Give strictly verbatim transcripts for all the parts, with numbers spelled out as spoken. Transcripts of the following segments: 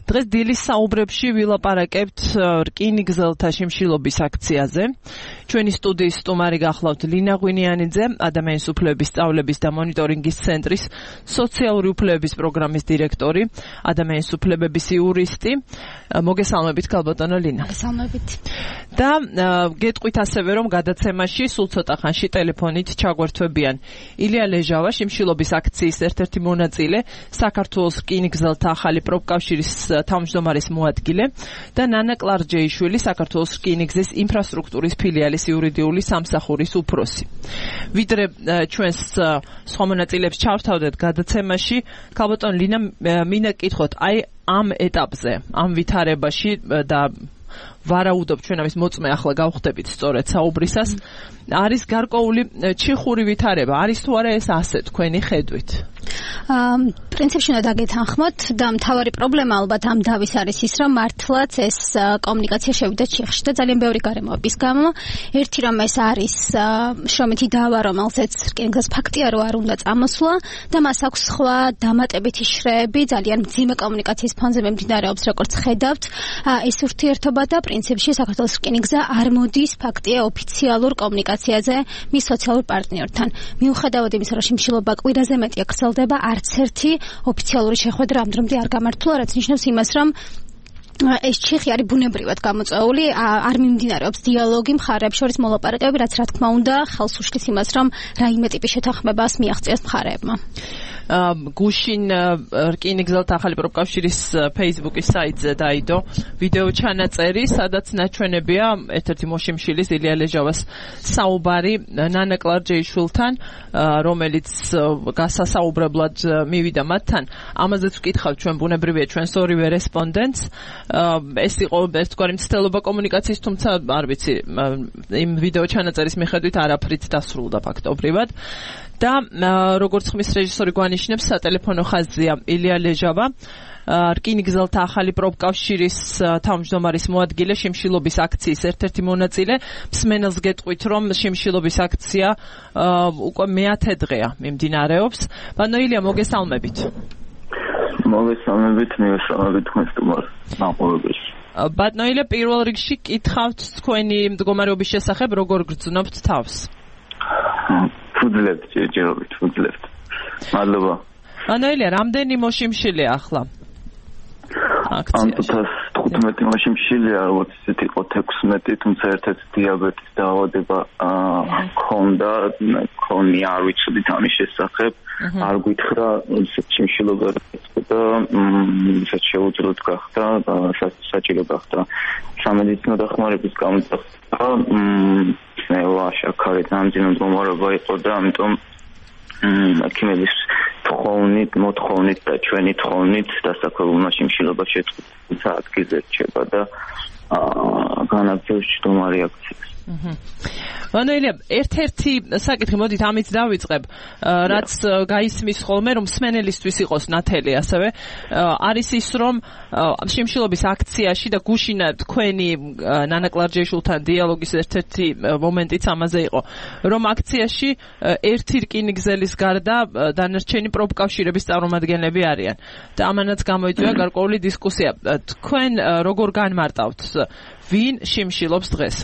დღეს დილის საუბრებში ვილაპარაკებთ რკინიგზელთა შიმშილობის აქციაზე. ჩვენი სტუდიის სტუმარი გახლავთ ლინა ღვინიანიძე, ადამიანის უფლებების სწავლების და მონიტორინგის ცენტრის სოციალური უფლებების პროგრამის დირექტორი, ადამიანის უფლებების იურისტი. მოგესალმებით, ქალბატონო ლინა. მოგესალმებით. და გეტყვით ასევე, რომ გადაცემაში სულ ცოტა ხანში ტელეფონით ჩაგვერთვებიან ილია ლეჟავა, შიმშილობის აქციის ერთ-ერთი მონაწილე, საქართველოს რკინიგზელთა ახალი პროფკავშირის თავმჯდომარის მოადგილე და ნანა კლარჯეიშვილი, საქართველოს რკინიგზის ინფრასტრუქტურის ფილიალის იურიდიული სამსახურის უფროსი. ვიდრე ჩვენს სხვა მონაწილეებს ჩავთავდეთ გადაცემაში, ქალბატონ ლინა, მინდა გკითხოთ, აი ამ ეტაპზე, ამ ვითარებაში და ვარაუდობ ჩვენავის მოწმე ახლა გავხდებით სწორედ საუბრისას, არის გარკვეული ჩიხური ვითარება, არის თუ არა ეს ასე თქვენი ხედვით? პრინციპში უნდა დაგეთანხმოთ და მთავარი პრობლემა ალბათ ამ დავის არის ის, რომ მართლაც ეს კომუნიკაცია შევიდა ჩიხში და ძალიან ბევრი გარემოების გამო. ერთი რომ ეს არის შრომითი დავა, რომელზეც რკინიგზას ფაქტია რომ არ უნდა წამოსვლა და მას აქვს სხვა დამატებითი შრეები, ძალიან მძიმე კომუნიკაციის ფონზე მიმდინარეობს, როგორც ხედავთ. ეს ურთიერთობა და პრინციპში საქართველოს რკინიგზა არ მოდის ფაქტია ოფიციალურ კომუნიკაციაზე მის სოციალურ პარტნიორთან. მიუხედავად იმისა, რომ შიმშილობა კვირაზე მეტია გრძელდება, არც ერთი ოფიციალური შეხვედრა ამ დრომდე არ გამართულა, რაც ნიშნავს იმას, რომ ეს ჩიხი არის ბუნებრივად გამოწვეული, არ მიმდინარეობს დიალოგი მხარეებს შორის მოლაპარაკებები, რაც რა თქმა უნდა ხელს უშლის იმას, რომ რაიმე ტიპის შეთანხმებას მიაღწიოს მხარეებმა. გუშინ რკინიგზელთა ახალი პროფკავშირის Facebook-ის საიტზე დაიდო ვიდეო ჩანაწერი, სადაც ნაჩვენებია ერთ-ერთი მოშიმშილის ილია ლეჟავას საუბარი ნანა კლარჯეიშვილთან, რომელიც გასასაუბრებლად მივიდა მათთან. ამაზეც ვკითხავთ ჩვენ ბუნებრივია ჩვენს ორივე რესპონდენტს. ეს იყო ერთგვარი მცდელობა კომუნიკაციის, თუმცა არ ვიცი, იმ ვიდეო ჩანაწერის მიხედვით არაფრით დასრულდა ფაქტობრივად. და როგორც ხმის რეჟისორი გვანიშნებს, სატელეფონო ხაზია ილია ლეჟავა, რკინიგზელთა ახალი პროფკავშირის თავმჯდომარის მოადგილე, შიმშილობის აქციის ერთ-ერთი მონაწილე. მსმენელს გეტყვით, რომ შიმშილობის აქცია უკვე მეათე დღეა მიმდინარეობს. ბატონო ილია, მოგესალმებით. მოგესალმებით, მივესალმებით თქვენს სტუმარს მაყურებელს. ბატონო ილია, პირველ რიგში გითხავთ თქვენი მდგომარეობის შესახებ, როგორ გრძნობთ თავს? ვუძლებთ, ჯერჯერობით ვუძლებთ. მადლობა. ბატონო ილია, რამდენი მოშიმშილია ახლა? ამ თვეს თხუთმეტი მოშიმშილია, როგორც ისეთ იყო თექვსმეტი, თუმცა ერთ-ერთი დიაბეტის დაავადება ჰქონდა, მქონი არ ვიცოდით ამის შესახებ, არ გითხრა, ისეთ შიმშილობა და ისეთ შეუძლოდ გახდა და საჭირო გახდა სამედიცინო დახმარების გამოძახვა. ნელა შაქარი ძამძინო მდგომარეობა იყო და ამიტომ ექიმების თხოვნით, მოთხოვნით და ჩვენი თხოვნით დასაკვებულმა შიმშილობა შეწყდა ადგილზე რჩება და განაგრძობს ჯდომარი აქციას. ბატონო ილია, ერთ-ერთი საკითხი, მოდით ამით დავიწყებ, რაც გაისმის ხოლმე, რომ მსმენელისთვის იყოს ნათელი ასევე, არის ის, რომ შიმშილობის აქციაში და გუშინა თქვენი ნანა კლარჯეიშვილთან დიალოგის ერთ-ერთი მომენტიც ამაზე იყო, რომ აქციაში ერთი რკინიგზელის გარდა დანარჩენი პროფკავშირების წარმომადგენლები არიან და ამანაც გამოიწვია გარკვეული დისკუსია. თქვენ როგორ განმარტავთ, ვინ შიმშილობს დღეს?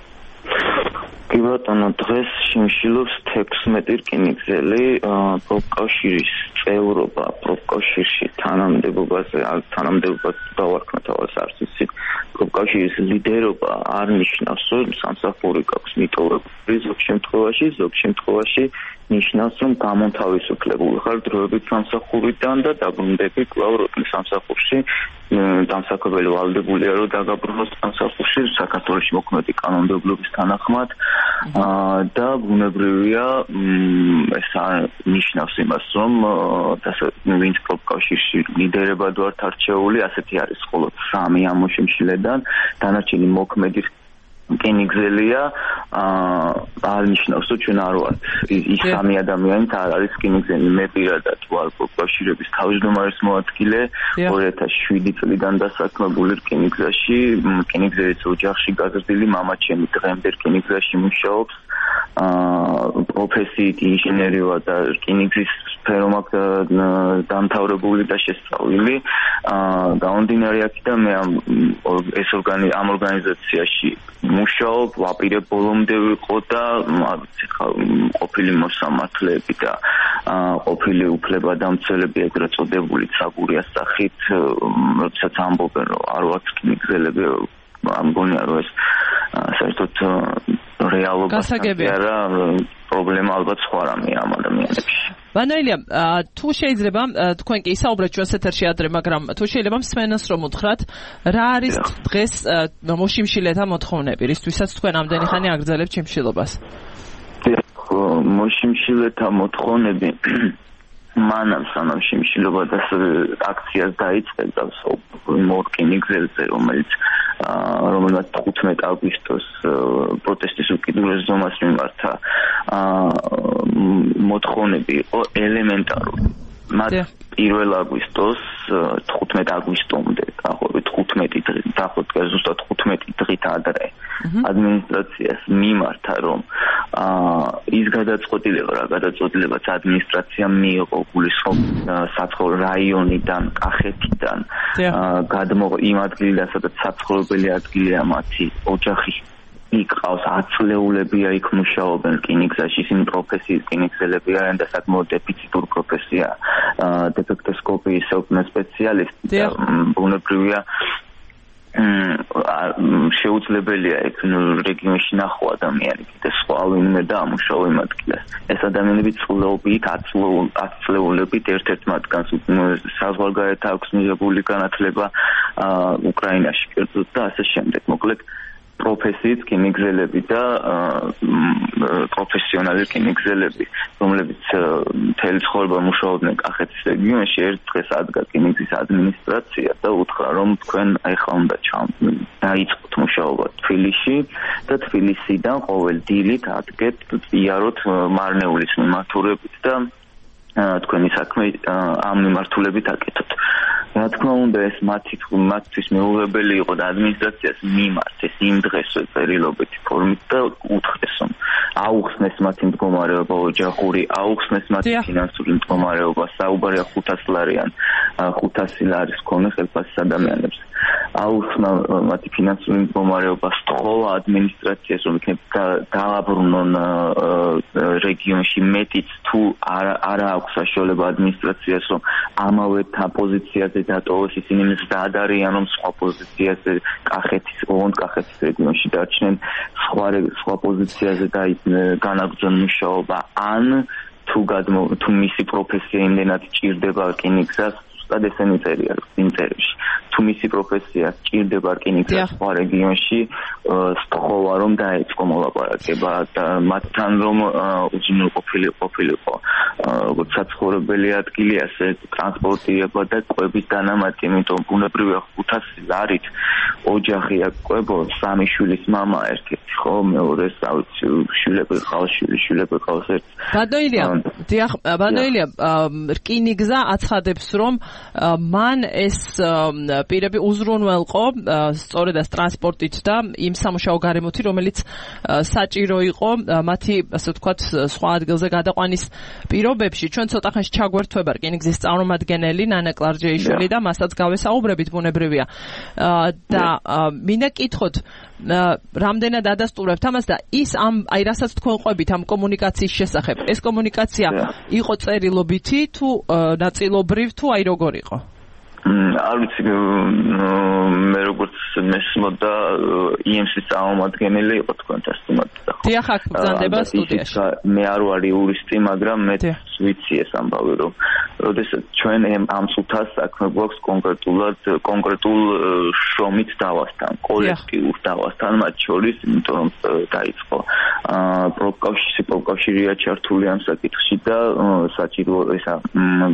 კი ბატონო, დღეს შიმშილობს თექვსმეტი რკინიგზელი, პროფკავშირის წევრობა, პროფკავშირში თანამდებობაზე, თანამდებობას დავარქმევ თავს არც იცი, პროფკავშირის ლიდერობა არ ნიშნავს, რომ სამსახური გაქვს მიტოვებული, ზოგ შემთხვევაში, ზოგ შემთხვევაში ნიშნავს, რომ გამონთავისუფლებული ხარ დროებით სამსახურიდან და დაბრუნდები კვლავ სამსახურში. დამსაკვებელი ვალდებულია, რომ დაგაბრუნოს სამსახურში საქართველოში მოქმედი კანონმდებლობის თანახმად და ბუნებრივია ეს ნიშნავს იმას, რომ ვინც პროფკავშირში ლიდერებად ვართ არჩეული, ასეთი არის მხოლოდ სამი ამ მოშიმშილედან, დანარჩენი მოქმედი რკინიგზელია, არ ნიშნავს, რომ ჩვენ არ ვართ ის სამი ადამიანით არ არის რკინიგზელი. მე პირადად ვარ პროფკავშირების თავმჯდომარის მოადგილე, ორი ათას შვიდი წლიდან დასაქმებული რკინიგზაში, რკინიგზელის ოჯახში გაზრდილი მამაჩემი დღემდე რკინიგზაში მუშაობს პროფესიით ინჟინერივა და რკინიგზის სფერო მაქვს დამთავრებული და შესწავლილი. გამომდინარე აქედან მე ეს ამ ორგანიზაციაში მუშაობ, ვაპირებ ბოლომდე ვიყო და ყოფილი მოსამართლეები და ყოფილი უფლებადამცველები ეგრეთ წოდებული საგურიას სახით, როდესაც ამბობენ რომ არ ვართ რკინიგზელები, ამგონია რომ ეს საერთოდ რეალობასთან არა პრობლემა ალბათ სხვა რამე ამ ადამიანებში. ვანოელია, თუ შეიძლება თქვენ კი საუბრეთ ჩვენს ეთერში ადრე, მაგრამ თუ შეიძლება მსმენელს რომ უთხრათ, რა არის დღეს მოშიმშილეთა მოთხოვნები, რისთვისაც თქვენ ამდენი ხანი აგრძელებთ შიმშილობას? მოშიმშილეთა მოთხოვნები მანამ სანამ შიმშილობა და აქციას დაიწყებდა რკინიგზელზე, რომელიც რომელმაც თხუთმეტ აგვისტოს პროტესტის უკიდურეს ზომას მიმართა მოთხოვნები იყო ელემენტარული. მათ პირველ აგვისტოს თხუთმეტ აგვისტომდე, დაახლოებით თხუთმეტი დღე, დაახლოებით ზუსტად თხუთმეტი დღით ადრე ადმინისტრაციას მიმართა, რომ ის გადაწყვეტილება, რა გადაწყვეტილებაც ადმინისტრაციამ მიიღო გულისხმობ საცხოვრ რაიონიდან, კახეთიდან, გადმოღ იმ ადგილიდან, სადაც საცხოვრებელი ადგილია მათი ოჯახი იყავს, აწლეულებია იქ მუშაობენ რკინიგზაში, ისინი პროფესიის რკინიგზელები არიან და საკმაოდ დეფიციტური პროფესია, დეფექტოსკოპიის სპეციალისტი და ბუნებრივია შეუძლებელია ეგ რეგიონში ნახო ადამიანი და სხვა ვინმე დაამუშაო იმ ადგილას. ეს ადამიანები წლეობით, ათწლეულებით ერთ-ერთ მათგანს საზღვარგარეთ აქვს მიღებული განათლება უკრაინაში კერძოდ და ასე შემდეგ. მოკლედ პროფესიით რკინიგზელები და პროფესიონალი რკინიგზელები, რომლებიც მთელი ცხოვრება მუშაობდნენ კახეთის რეგიონში, ერთ დღეს ადგა რკინიგზის ადმინისტრაცია და უთხრა, რომ თქვენ ახლა უნდა დაიწყოთ მუშაობა თბილისში და თბილისიდან ყოველ დილით ადგეთ იაროთ მარნეულის მიმართულებით და თქვენი საქმე ამ მიმართულებით აკეთოთ. რა თქმა უნდა, ეს მათთვის მეუღებელი იყო და ადმინისტრაციას მიმართეს იმ დღესვე წერილობითი ფორმით და უთხრეს, რომ აუხსნეს მათი მდგომარეობა ოჯახური, აუხსნეს მათი ფინანსური მდგომარეობა, საუბარია ხუთას ლარიან, ხუთასი ლარის მქონე ხელფასის ადამიანებს. აუხსნა მათი ფინანსური მდგომარეობა, სთხოვა ადმინისტრაციას, რომ დააბრუნონ რეგიონში მეტიც თუ არა აქვს საშუალება ადმინისტრაციას, რომ ამავე პოზიციაზე დატოვოს, ისინი მზად არიან, რომ სხვა პოზიციაზე კახეთის, ოღონდ კახეთის რეგიონში დარჩნენ, სხვა სხვა პოზიციაზე განაგრძონ მუშაობა, ან თუ თუ მისი პროფესია იმდენად ჭირდება რკინიგზას, ზუსტად ესენი წერია ინტერვიუში. თუ მისი პროფესია ჭირდება რკინიგზას სხვა რეგიონში, სთხოვა რომ დაეწყო მოლაპარაკება და მათთან რომ უზრუნველყოფილი ყოფილიყო როგორც საცხოვრებელი ადგილი, ასე ტრანსპორტირება და კვების დანამატი, იმიტომ ბუნებრივია ხუთასი ლარით ოჯახი აკყვებო, სამი შვილის მამა ერთ-ერთი, ხო, მეორეს, რა ვიცი, შვილები ყავს, შვილები ყავს ერთ. ბანოელია, დიახ, ბანოელია, რკინიგზა აცხადებს, რომ მან ეს პირები უზრუნველყო სწორედ ეს ტრანსპორტით და იმ სამუშაო გარემოთი, რომელიც საჭირო იყო მათი, ასე ვთქვათ, სხვა ადგილზე გადაყვანის პირობებში. ჩვენ ცოტა ხანში ჩაგვერთვება რკინიგზის წარმომადგენელი ნანა კლარჯეიშვილი და მასაც გავესაუბრებით ბუნებრივია. და მინდა კითხოთ, რამდენად ადასტურებთ ამას და ის ამ აი რასაც თქვენ ყვებით ამ კომუნიკაციის შესახებ, ეს კომუნიკაცია იყო წერილობითი თუ ნაწილობრივ თუ აი როგორ იყო? არ ვიცი, მე როგორც მესმოდა ი-ემ-ის წარმომადგენელი იყო თქვენთან სტუმართა. დიახ, აქ ბრძანდება სტუდიაში. მე არ ვარ იურისტი, მაგრამ მე ვიცი ეს ამბავი, რომ როდესაც ჩვენ ამ წუთას საქმე გვაქვს კონკრეტულად კონკრეტულ შრომით დავასთან, კოლექტიურ დავასთან, მათ შორის, იმიტომ რომ დაიწყო პროფკავშირი, პროფკავშირია ჩართული ამ საკითხში და საჭირო ესა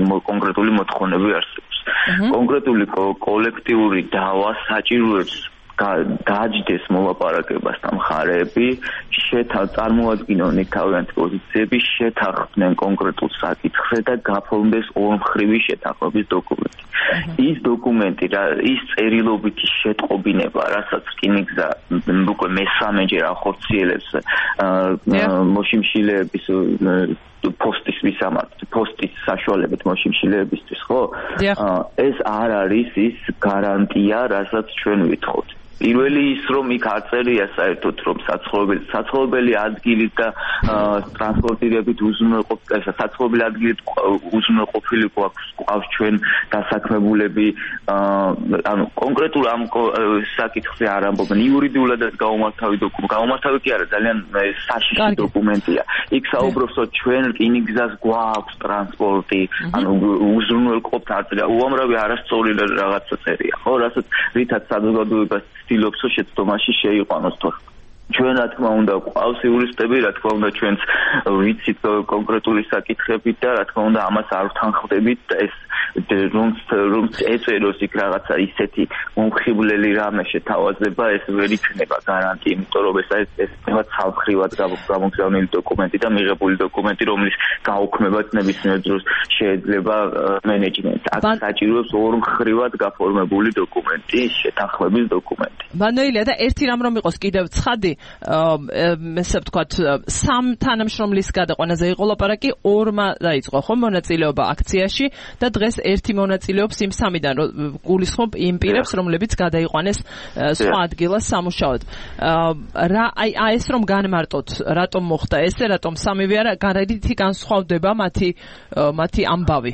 კონკრეტული მოთხოვნები არსებობს. კონკრეტული კოლექტიური დავა საჭიროებს გააჯდეს მოლაპარაკებასთან მხარეები, წარმოადგინონ თავიანთი პოზიციები, შეთანხმდნენ კონკრეტულ საკითხზე და გაფორმდეს ორმხრივი შეთანხმების დოკუმენტი. ის დოკუმენტი, ის წერილობითი შეტყობინება, რასაც რკინიგზა უკვე მესამეჯერ ახორციელებს მოშიმშილეების პოსტის ვისამართ, პოსტის საშუალებით მოშიმშილეებისთვის, ხო? ეს არ არის ის გარანტია, რასაც ჩვენ ვითხოვთ. პირველი ის რომ იქ არ წერია საერთოდ რომ საცხოვრებელი საცხოვრებელი ადგილით და ტრანსპორტირებით უზრუნველყოფილი საცხოვრებელი ადგილით უზრუნველყოფილი გვაქვს ჩვენ დასაქმებულები ანუ კონკრეტულ ამ საკითხზე არ ამბობენ იურიდიულადაც გაუმართავი დოკუმენტი გაუმართავი კი არა ძალიან საშიში დოკუმენტია იქ საუბრობს რომ ჩვენ რკინიგზას გვაქვს ტრანსპორტი ანუ უზრუნველყოფთ არ წერია უამრავი არასწორი რაღაცა წერია ხო რასაც რითაც საზოგადოებას ცდილობს შეცდომაში შეიყვანოს თორე ჩვენ რა თქმა უნდა ყავს იურისტები რა თქმა უნდა ჩვენც ვიცით კონკრეტული საკითხები და რა თქმა უნდა ამას არ ვთანხმდებით ეს რომ რომ ეწეროს იქ რაღაცა ისეთი მომხიბვლელი რამე შეთავაზება ეს ვერ იქნება გარანტია იმიტომ რომ ეს ეს თემა ცალმხრივად გამოგზავნილი დოკუმენტი და მიღებული დოკუმენტი რომლის გაუქმებაც ნებისმიერ დროს შეიძლება მენეჯმენტს აქ საჭიროებს ორმხრივად გაფორმებული დოკუმენტი შეთანხმების დოკუმენტი ბანოილია და ერთი რამ რომ იყოს კიდევ ცხადი ესე ვთქვათ სამ თანამშრომლის გადაყვანაზე იყო ლაპარაკი ორმა დაიწყო ხო მონაწილეობა აქციაში და დღეს ერთი მონაწილეობს იმ სამიდან გულისხმობ იმ პირებს რომლებიც გადაიყვანეს სხვა ადგილას სამუშაოდ რა აი ეს რომ განმარტოთ რატომ მოხდა ესე რატომ სამივე არა გარედითი განსხვავდება მათი მათი ამბავი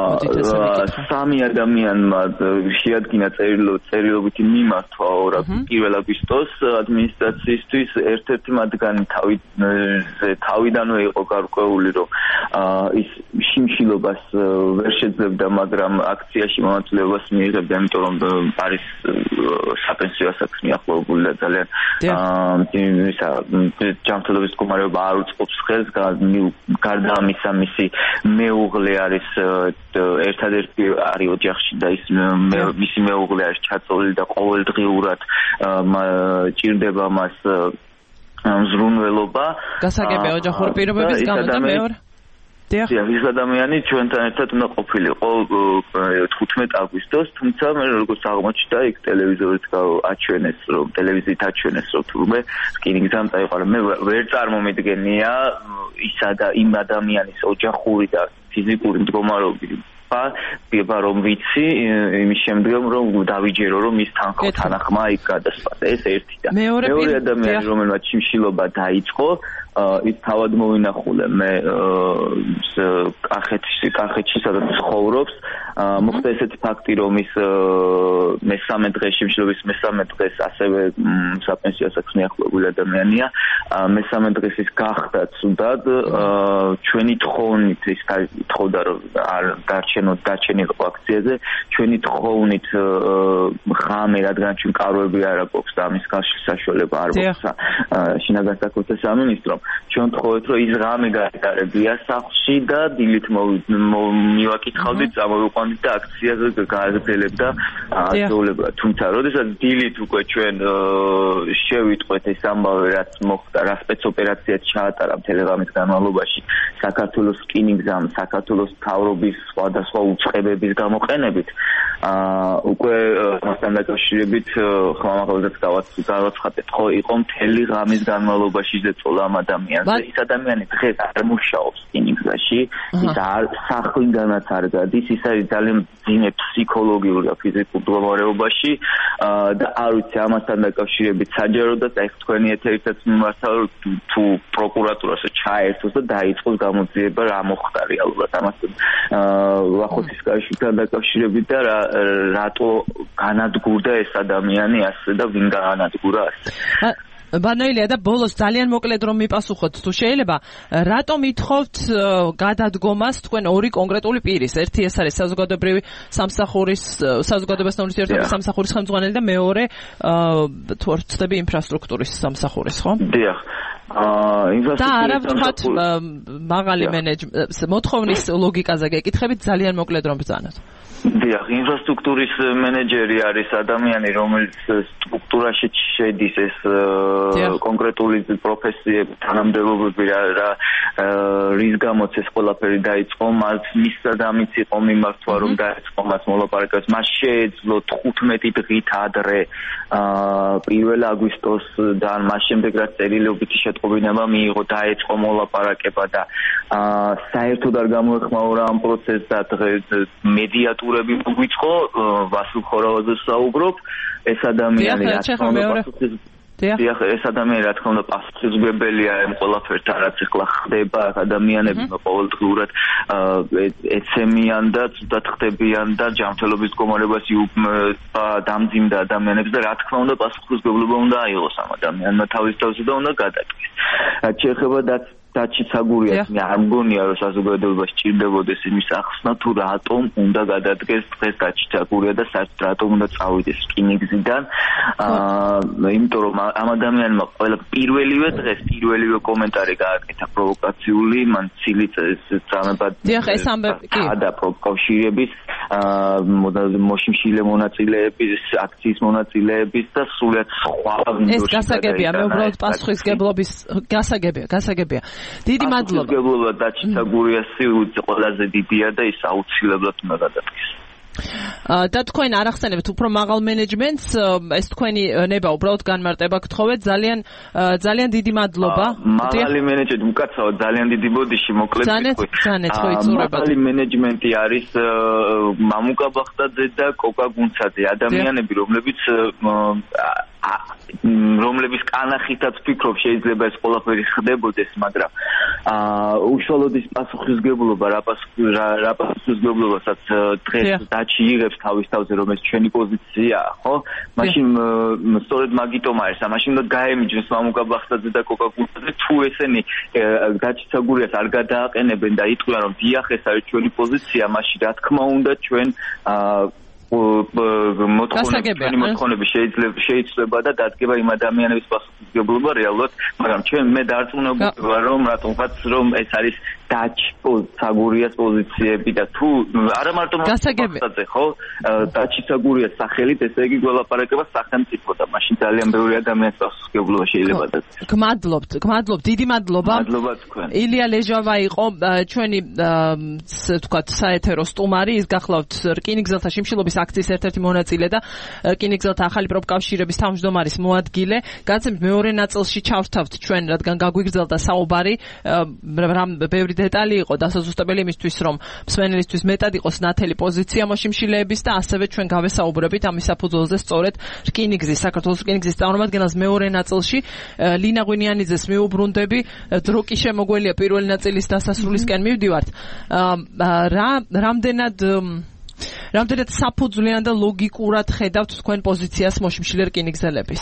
სამი ადამიანმა შეადგინა წერილობითი მიმართვა პირველ აგვისტოს ადმინისტრაციისთვის ერთ-ერთი მათგანი თავიდანვე იყო გარკვეული რომ ის შიმშილობას ვერ შეძლებდა მაგრამ აქციაში მონაწილეობას მიიღებდა იმიტომ რომ არის საპენსიო ასაკს მიახლოებული და ძალიან ისა ჯანმრთელობის მდგომარეობა არ უწყობს ხელს გარდა ამისა მისი მეუღლე არის ერთადერთი არის ოჯახში და ის მისი მეუღლე არის ჩაწოლილი და ყოველდღიურად ჭირდება მას ზრუნველობა გასაგებია ოჯახური პირობების გამო და მეორე დიახ ის ადამიანი ჩვენთან ერთად უნდა ყოფილიყო თხუთმეტ აგვისტოს თუმცა მე როგორც აღმოჩნდა იქ ტელევიზორით აჩვენეს რომ ტელევიზიით აჩვენეს რომ თურმე რკინიგზამ წაიყვანა მე ვერ წარმომიდგენია ისა და იმ ადამიანის ოჯახური და ფიზიკური მდგომარეობა პება რომ ვიცი იმის შემდგომ რომ დავიჯერო რომ ის თანხმა იქ გადასპადა ეს ერთი და მეორე ადამიანი რომელმაც შიმშილობა დაიწყო ის თავად მოვინახულე მე კახეთში კახეთში სადაც ცხოვრობს მოხდა ესეთი ფაქტი რომ ის მესამე დღეს შიმშილობის მესამე დღეს ასევე საპენსიო ასაკს მიახლოებული ადამიანია მესამე დღეს ის გახდა ცუდად ჩვენი თხოვნით ის თხოვდა რომ არ დარჩენოთ დარჩენილიყო აქციაზე ჩვენი თხოვნით ღამე რადგან ჩვენ კაროები არ აქვს და ამის გასაშლება არ გვაქვს შინაგან საქმეთა სამინისტრომ ჩვენ თხოვეთ რომ ის ღამე გაეტარებია სახლში და დილით მივაკითხავდით წამოვიყვანდით და აქციაზე გააგრძელებდა აზროვნება თუმცა როდესაც დილით უკვე ჩვენ შევიტყვეთ ეს ამბავი რაც მოხდა რა სპეცოპერაციაც ჩაატარა მთელი ღამის განმავლობაში საქართველოს რკინიგზამ საქართველოს მთავრობის სხვადასხვა უწყებების გამოყენებით უკვე მასთან დაკავშირებით ხმამაღლედაც გავაცხადეთ ხო იყო მთელი ღამის განმავლობაში ზეწოლა ამ ადამიანზე ის ადამიანი დღეს არ მუშაობს რკინიგზაში ის არ სახლიდანაც არ გადის ის არის ძალიან ძიმე ფსიქოლოგიურ და ფიზიკურ მდგომარეობაში და არ ვიცი ამასთან დაკავშირებით საჯაროდაც აი თქვენი ეთერითაც მიმართავ თუ პროკურატურას ჩაერთოს და დაიწყოს გამოძიება რა მოხდა რეალურად ამასთან ვახოსის კავშირთან დაკავშირებით და რატო განადგურდა ეს ადამიანი ასე და ვინ განადგურა ასე ბანოილია და ბოლოს ძალიან მოკლედ რომ მიპასუხოთ თუ შეიძლება რატომ ითხოვთ გადადგომას თქვენ ორი კონკრეტული პირის ერთი ეს არის საზოგადოებრივი სამსახურის საზოგადოებასთან ურთიერთობის სამსახურის ხელმძღვანელი და მეორე თუ არ ვცდები ინფრასტრუქტურის სამსახურის ხო? დიახ აა ინფრასტრუქტურის და არა ვთქვათ მაღალი მენეჯმენტ მოთხოვნის ლოგიკაზე გეკითხებით ძალიან მოკლედ რომ ბრძანოთ. დიახ, ინფრასტრუქტურის მენეჯერი არის ადამიანი, რომელიც სტრუქტურაში შედის ეს კონკრეტული პროფესიები, თანამდებობები რა რის გამოც ეს ყველაფერი დაიწყო, მას მისცა და ამიც იყო მიმართვა რომ დაიწყო მას მოლაპარაკებას. მას შეეძლო თხუთმეტი დღით ადრე პირველ აგვისტოსდან მას შემდეგ რაც წერილობითი შეტყობინება მიიღო, დაიწყო მოლაპარაკება და საერთოდ არ გამოეხმაურა ამ პროცესს და მედიატორები მოგვიწყო, ვასილ ხორავაძე საუბრობ, ეს ადამიანი რა თქმა უნდა დიახ, ეს ადამიანი რა თქმა უნდა პასუხისმგებელია ამ ყველაფერთან, რაც ახლა ხდება, ადამიანები ყოველდღიურად ეცემიან და ცუდად ხდებიან და ჯანმრთელობის მდგომარეობას დამძიმდა ადამიანებს და რა თქმა უნდა პასუხისმგებლობა უნდა აიღოს ამ ადამიანმა თავის თავზე და უნდა გადაჭრეს. რაც შეეხება დაჩი ცაგურიას, მე არ მგონია რომ საზოგადოება სჭირდებოდეს იმის ახსნა თუ რატომ უნდა გადადგეს დღეს დაჩი ცაგურია და საერთოდ რატომ უნდა წავიდეს რკინიგზიდან. აა იმიტომ რომ ამ ადამიანმა ყველა პირველივე დღეს პირველივე კომენტარი გააკეთა პროვოკაციული, მან ცილიც წამება და პროკავშირების მოშიმშილე მონაწილეების, აქციის მონაწილეების და სულაც სხვა ეს გასაგებია, მე უბრალოდ პასუხისგებლობის გასაგებია, გასაგებია. დიდი მადლობა. პასუხისგებლობა დაჩი ცაგურიასი ყველაზე დიდია და ის აუცილებლად უნდა გადადგეს. და თქვენ არ ახსენებთ უფრო მაღალ მენეჯმენტს, ეს თქვენი ნება უბრალოდ განმარტება გთხოვეთ, ძალიან ძალიან დიდი მადლობა. მაღალი მენეჯმენტი უკაცრავად ძალიან დიდი ბოდიში მოკლედ ვთქვი. მაღალი მენეჯმენტი არის მამუკა ბახტაძე და კოკა გუნცაძე, ადამიანები, რომლებიც რომლების კანახითაც ვფიქრობ შეიძლება ეს ყველაფერი ხდებოდეს, მაგრამ აა უშუალოდ ის პასუხისგებლობა რა რა პასუხისგებლობასაც დღეს დაჩი იღებს თავის თავზე, რომ ეს ჩვენი პოზიციაა, ხო? მაშინ სწორედ მაგიტომ არის, მაშინ უნდა გაემიჯნოს მამუკა ბახტაძე და კოკა გუნცაძე, თუ ესენი დაჩი ცაგურიას არ გადააყენებენ და იტყვიან რომ დიახ, ეს არის ჩვენი პოზიცია, მაშინ რა თქმა უნდა ჩვენ აა მოთხოვნები შეიძლება შეიძლება და დადგება იმ ადამიანების პასუხისმგებლობა რეალურად, მაგრამ ჩვენ მე დარწმუნებული ვარ რომ რატომღაც რომ ეს არის დაჩი ცაგურიას პოზიციები და თუ არა მარტო მოსაგებია ხო დაჩი ცაგურიას სახელით ესე იგი გველაპარაკება სახელმწიფო და მაშინ ძალიან ბევრი ადამიანის პასუხისმგებლობა შეიძლება და გმადლობთ გმადლობთ დიდი მადლობა მადლობა თქვენ ილია ლეჟავა იყო ჩვენი თქვა საეთერო სტუმარი ის გახლავთ რკინიგზელთა შიმშილობის აქციის ერთ-ერთი მონაწილე და რკინიგზელთა ახალი პროფკავშირების თავმჯდომარის მოადგილე განსაკუთრებით მეორე ნაწილში ჩავთავთ ჩვენ რადგან გაგვიგრძელდა საუბარი რამ ბევრი დეტალი იყო დასაზუსტებელი იმისთვის რომ მსმენელისთვის მეტად იყოს ნათელი პოზიცია მოშიმშილეების და ასევე ჩვენ გავესაუბრებით ამის საფუძველზე სწორედ რკინიგზის საქართველოს რკინიგზის წარმომადგენელს მეორე ნაწილში ლინა ღვინიანიძეს მიუბრუნდები დრო კი შემოგველია პირველი ნაწილის დასასრულისკენ მივდივართ რა რამდენად რამდენად საფუძვლიან და ლოგიკურად ხედავთ თქვენ პოზიციას მოშიმშილე რკინიგზელების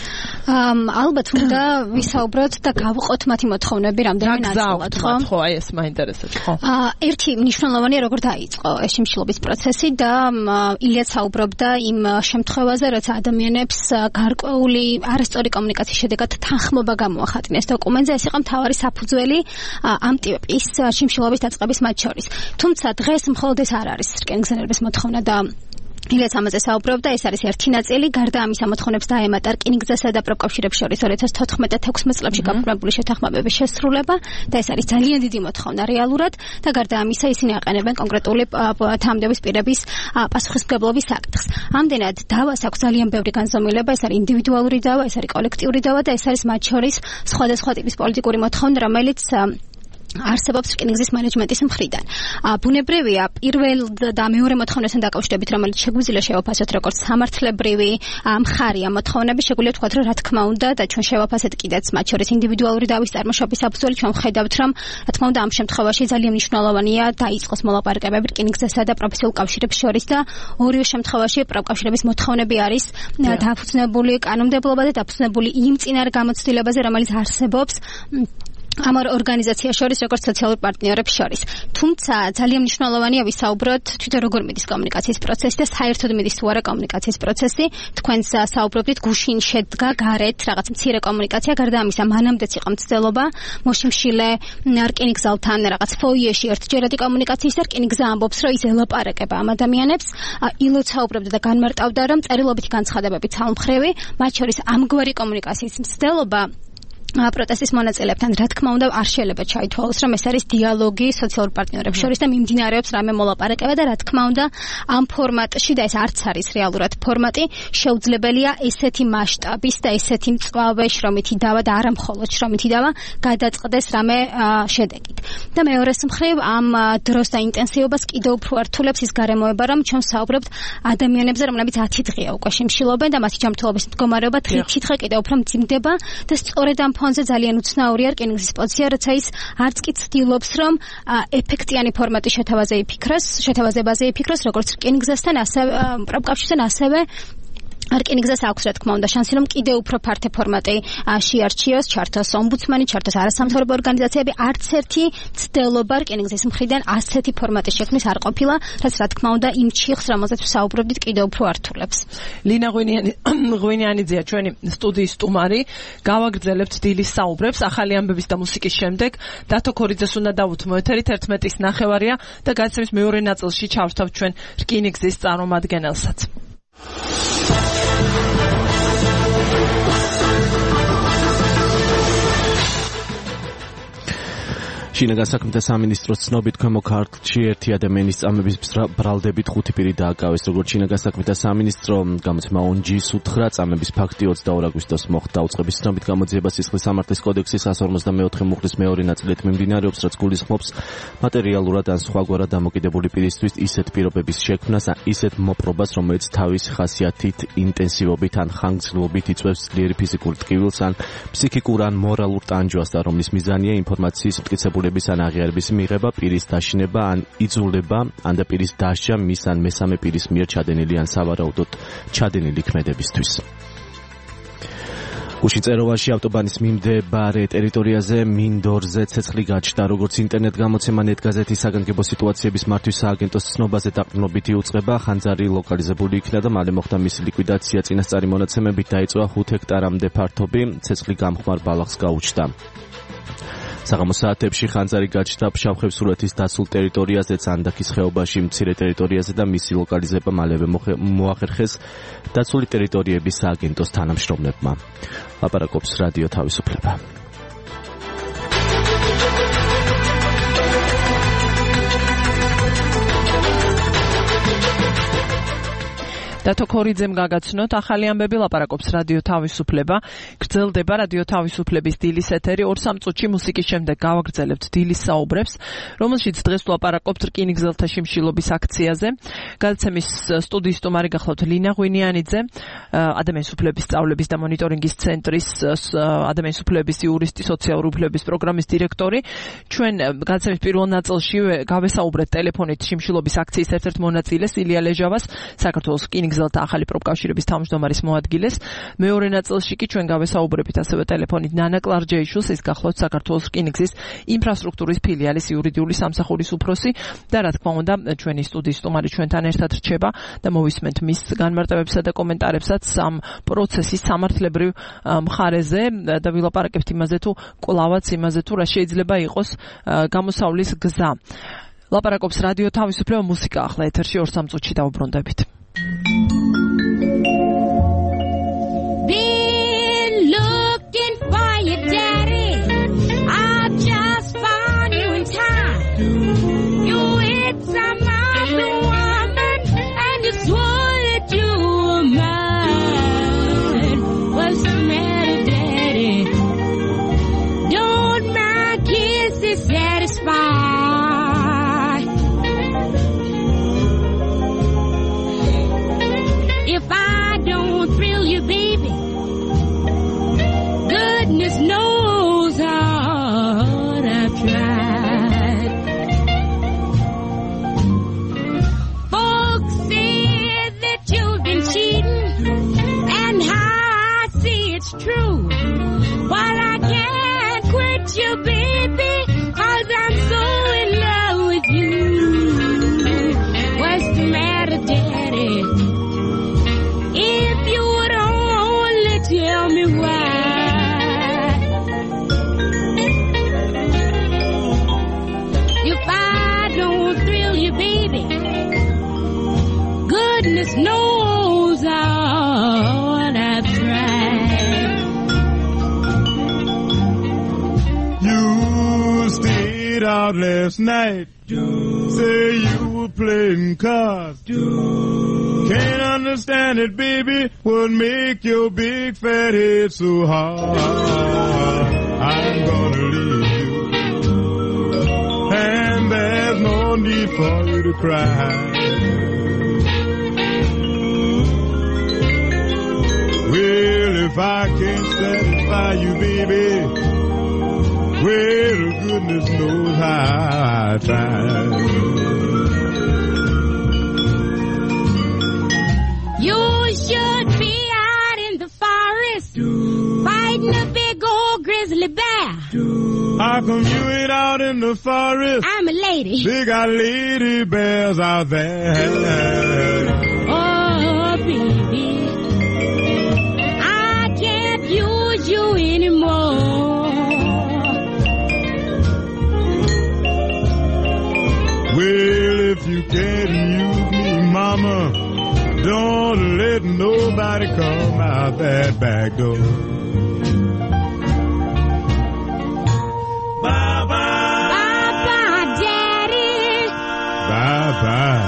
ალბათ უნდა ვისაუბროთ და გავყოთ მათი მოთხოვნები რამდენიმე ნაწილად ხო? ხო, აი ეს მაინტერესებს, ხო. ერთი მნიშვნელოვანია როგორ დაიწყო ეს შიმშილობის პროცესი და ილიაც საუბრობდა იმ შემთხვევაზე, როცა ადამიანებს გარკვეული არასწორი კომუნიკაციის შედეგად თანხმობა გამოახატნეს დოკუმენტზე, ეს იყო მთავარი საფუძველი ამ ტიპის შიმშილობის დაწყების მათ შორის. თუმცა დღეს მხოლოდ ეს არ არის რკინიგზელების მოთხოვნა და ილიაც ამაზე საუბრობდა, ეს არის ერთი ნაწილი, გარდა ამისა მოთხოვნებს დაემატა რკინიგზასა და პროფკავშირებს შორის ორი ათას თოთხმეტ და ექვსმეტ წლებში გაფორმებული შეთანხმებების შესრულება და ეს არის ძალიან დიდი მოთხოვნა რეალურად და გარდა ამისა ისინი აყენებენ კონკრეტული თანამდებობის პირების პასუხისმგებლობის აქტს. ამდენად დავას აქვს ძალიან ბევრი განზომილება, ეს არის ინდივიდუალური დავა, ეს არის კოლექტიური დავა და ეს არის მათ შორის სხვადასხვა ტიპის პოლიტიკური მოთხოვნა, რომელიც არსებობს რკინიგზის მენეჯმენტის მხრიდან. ბუნებრივია პირველ და მეორე მოთხოვნებთან დაკავშირებით, რომელიც შეგვიძლია შევაფასოთ როგორც სამართლებრივი მხარი ამ მოთხოვნების, შეგვიძლია ვთქვათ, რომ რა თქმა უნდა და ჩვენ შევაფასეთ კიდეც მათ შორის ინდივიდუალური დავის წარმოშობის საფუძველი, ჩვენ ვხედავთ, რომ რა თქმა უნდა ამ შემთხვევაში ძალიან მნიშვნელოვანია დაიწყოს მოლაპარაკებები რკინიგზასა და პროფესიულ კავშირებს შორის და ორივე შემთხვევაში პროფკავშირების მოთხოვნები არის დაფუძნებული კანონმდებლობაზე, დაფუძნებული იმ წინა გამოცდილებაზე, რომელიც არსებობს ამ ორგანიზაციას შორის, როგორც სოციალურ პარტნიორებს შორის. თუმცა ძალიან მნიშვნელოვანია ვისაუბროთ თვითონ როგორ მიდის კომუნიკაციის პროცესი და საერთოდ მიდის თუ არა კომუნიკაციის პროცესი. თქვენ საუბრობთ გუშინ შედგა გარეთ რაღაც მცირე კომუნიკაცია, გარდა ამისა მანამდეც იყო მცდელობა, მოშიმშილე რკინიგზალთან რაღაც ფოიეში ერთჯერადი კომუნიკაციის და რკინიგზა ამბობს, რომ ის ელაპარაკება ამ ადამიანებს, ილოცაუბრებდა და განმარტავდა, რომ წერილობითი განცხადებები ცალმხრივი, მათ შორის ამგვარი კომუნიკაციის მცდელობა პროტესტის მონაწილეებთან რა თქმა უნდა არ შეიძლება ჩაითვალოს, რომ ეს არის დიალოგი სოციალურ პარტნიორებს შორის და მიმდინარეობს რამე მოლაპარაკება და რა თქმა უნდა ამ ფორმატში და ეს არც არის რეალურად ფორმატი შეუძლებელია ესეთი მასშტაბის და ესეთი მწვავე შრომითი დავა და არა მხოლოდ შრომითი დავა გადაწყდეს რამე შედეგით. და მეორეს მხრივ ამ დროს და ინტენსივობას კიდევ უფრო ართულებს ის გარემოება, რომ ჩვენ საუბრობთ ადამიანებზე, რომლებიც ათი დღეა უკვე შიმშილობენ და მათი ჯანმრთელობის მდგომარეობა დღით-დღე კიდევ უფრო მძიმდება და სწორედ ამ ფონზე ძალიან უცნაურია რკინიგზის პოზიცია, როცა ის არც კი ცდილობს, რომ ეფექტიანი ფორმატი შეთავაზე იფიქროს, შეთავაზებაზე იფიქროს, როგორც რკინიგზასთან, ასევე პროფკავშირთან, ასევე რკინიგზას აქვს რა თქმა უნდა შანსი, რომ კიდევ უფრო ფართე ფორმატი შეარჩიოს, ჩართოს ომბუდსმენი, ჩართოს არასამთავრობო ორგანიზაციები, არც ერთი ცდელობა რკინიგზის მხრიდან ასეთი ფორმატის შექმნის არ ყოფილა, რაც რა თქმა უნდა იმ ჩიხს, რომელზეც ვსაუბრობდით, კიდევ უფრო ართულებს. ლინა ღვინიანიძეა ჩვენი სტუდიის სტუმარი. გავაგრძელებთ დილის საუბრებს ახალი ამბების და მუსიკის შემდეგ. დათო ქორიძეს უნდა დავუთმო ეთერით ერთმეტის ნახევარია და გადაცემის მეორე ნაწილში ჩავშთავთ ჩვენ რკინიგზის წარმომადგენელსაც. შინაგან საქმეთა სამინისტროს ცნობით ქვემო ქართლში ერთი ადამიანის წამების ბრალდებით ხუთი პირი დააკავეს. როგორც შინაგან საქმეთა სამინისტრო გამოცემა ონჯის უთხრა, წამების ფაქტი ოცდაორი აგვისტოს მოხდა. დაუწყების ცნობით გამოძიება სისხლის სამართლის კოდექსის εκατს ორმოცდამეოთხე მუხლის მეორე ნაწილით მიმდინარეობს, რაც გულისხმობს მატერიალურად ან სხვაგვარად დამოკიდებული პირისთვის ისეთ პირობების შექმნას, ისეთ მოპყრობას, რომელიც თავის ხასიათით, ინტენსივობით ან ხანგრძლივობით იწვევს ძლიერი ფიზიკურ ტკივილს ან ფსიქიკურ ან მორალურ ტანჯვას და რომლის მიზანია ინფორმაციის მტკიცებული ან აღიარების მიღება, პირის დაშინება ან იძულება, ან და პირის დასჯა მის ან მესამე პირის მიერ ჩადენილი ან სავარაუდოდ ჩადენილი ქმედებისთვის. გუშინწეროვანში ავტობანის მიმდებარე ტერიტორიაზე მინდორზე ცეცხლი გაჩნდა. როგორც ინტერნეტ გამოცემა ნეტგაზეთის საგანგებო სიტუაციების მართვის სააგენტოს ცნობაზე დაყრდნობითი უწყება, ხანძარი ლოკალიზებული იქნა და მალე მოხდა მისი ლიკვიდაცია. წინასწარი მონაცემებით დაიწყო ხუთ ჰექტარამდე ფართობი ცეცხლი გამხმარ ბალახს გაუჩნდა. საღამო საათებში ხანძარი გაჩნდა ფშავ-ხევსურეთის დაცულ ტერიტორიაზე, წანდაქის ხეობაში, მცირე ტერიტორიაზე და მისი ლოკალიზება მალევე მოახერხეს დაცული ტერიტორიების სააგენტოს თანამშრომლებმა. ლაპარაკობს რადიო თავისუფლება. დათო ქორიძემ გაგაცნოთ ახალი ამბები, ლაპარაკობს რადიო თავისუფლება. გრძელდება რადიო თავისუფლების დილის ეთერი. ორ სამ წუთში მუსიკის შემდეგ გავაგრძელებთ დილის საუბრებს, რომელშიც დღეს ვლაპარაკობთ რკინიგზელთა შიმშილობის აქციაზე. გადაცემის სტუდიის სტუმარი გახლავთ ლინა ღვინიანიძე, ადამიანის უფლების სწავლების და მონიტორინგის ცენტრის ადამიანის უფლების იურისტი, სოციალური უფლების პროგრამის დირექტორი. ჩვენ გადაცემის პირველ ნაწილში გავესაუბრეთ ტელეფონით შიმშილობის აქციის ერთ-ერთ მონაწილეს ილია ლეჟავას, საქართველოს რკინიგზელთა ახალი პროფკავშირების თავმჯდომარის მოადგილეს. მეორე ნაწილში კი ჩვენ გავესაუბრებით ასევე ტელეფონით ნანა კლარჯეიშვილს, ის გახლავთ საქართველოს რკინიგზის ინფრასტრუქტურის ფილიალის იურიდიული სამსახურის უფროსი და რა თქმა უნდა ჩვენი სტუდიის სტუმარი ჩვენთან ერთად რჩება და მოვისმენთ მის განმარტებებსა და კომენტარებსაც ამ პროცესის სამართლებრივ მხარეზე და ვილაპარაკებთ იმაზე თუ კვლავაც იმაზე თუ რა შეიძლება იყოს გამოსავლის გზა. ლაპარაკობს რადიო თავისუფლება, მუსიკა ახლა ეთერში ორ სამ წუთში დავუბრუნდებით. Been looking for your daddy. I've just found you in time. You hit some other woman and you swore that you were mine. What's the matter, daddy? Don't my kisses satisfy? out last night. Say you were playing cards. Can't understand it, baby. What make your big fat head so hard? I'm gonna leave you, and there's no need for you to cry. Well, if I can't satisfy you, baby, well, goodness knows how I try. You should be out in the forest fighting a big old grizzly bear. How come you ain't out in the forest? I'm a lady. They got lady bears out there. Oh, baby, I can't use you anymore. Well, if you can't use me, mama, don't let nobody come out that back door. Bye-bye. Bye-bye, Daddy. Bye-bye.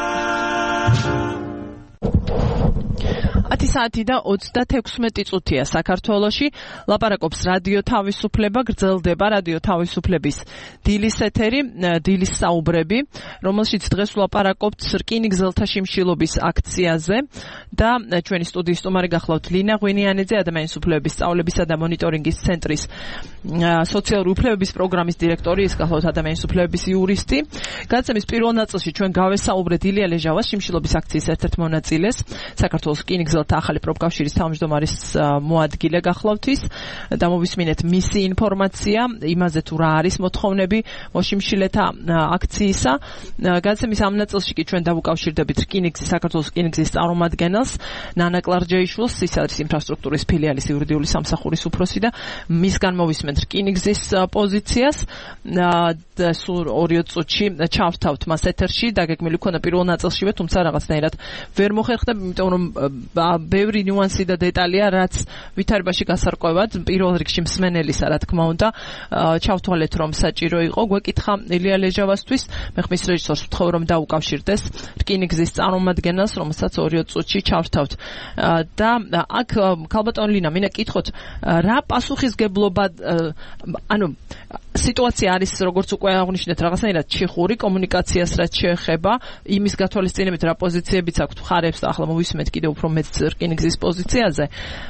ათი საათი და ოცდათექვსმეტი წუთია საქართველოში. ლაპარაკობს რადიო თავისუფლება, გრძელდება რადიო თავისუფლების დილის ეთერი, დილის საუბრები, რომელშიც დღეს ვლაპარაკობთ რკინიგზელთა შიმშილობის აქციაზე და ჩვენი სტუდიის სტუმარი გახლავთ ლინა ღვინიანიძე, ადამიანის უფლებების სწავლებისა და მონიტორინგის ცენტრის სოციალური უფლებების პროგრამის დირექტორი, ის გახლავთ ადამიანის უფლებების იურისტი. გადაცემის პირველ ნაწილში ჩვენ გავესაუბრეთ ილია ლეჟავას შიმშილობის აქციის ერთ-ერთ მონაწილეს, საქართველოს რკინიგზელთა ახალი პროფკავშირის თავმჯდომარის მოადგილე გახლავთ ის და მოვისმინეთ მისი ინფორმაცია იმაზე თუ რა არის მოთხოვნები მოშიმშილეთა აქციისა. გადაცემის ამ ნაწილში კი ჩვენ დავუკავშირდებით რკინიგზის საქართველოს რკინიგზის წარმომადგენელს ნანა კლარჯეიშვილს, ის არის ინფრასტრუქტურის ფილიალის იურიდიული სამსახურის უფროსი და მისგან მოვისმენთ რკინიგზის პოზიციას. სულ ორი წუთში ჩავთავთ მას ეთერში, დაგეგმილი ქონა პირველ ნაწილშივე, თუმცა რაღაცნაირად ვერ მოხერხდა, იმიტომ რომ ბევრი ნიუანსი და დეტალია, რაც ვითარებაში გასარკვევად პირველ რიგში მსმენელისა, რა თქმა უნდა, ჩავთვალეთ რომ საჭირო იყო. გვეკითხა ილია ლეჟავასთვის, მე ხმის რეჟისორს ვთხოვ რომ დაუკავშირდეს რკინიგზის წარმომადგენელს, რომელსაც ორი წუთში ჩავთავთ. და აქ ქალბატონ ლინა, მინდა კითხოთ, რა პასუხისგებლობა, ანუ სიტუაცია არის როგორც უკვე აღნიშნეთ რაღაცნაირად ჩიხური კომუნიკაციას რაც შეეხება, იმის გათვალისწინებით რა პოზიციებიც აქვთ მხარებს და ახლა მოვისმენთ კიდევ უფრო მეც რკინიგზის პოზიციაზე.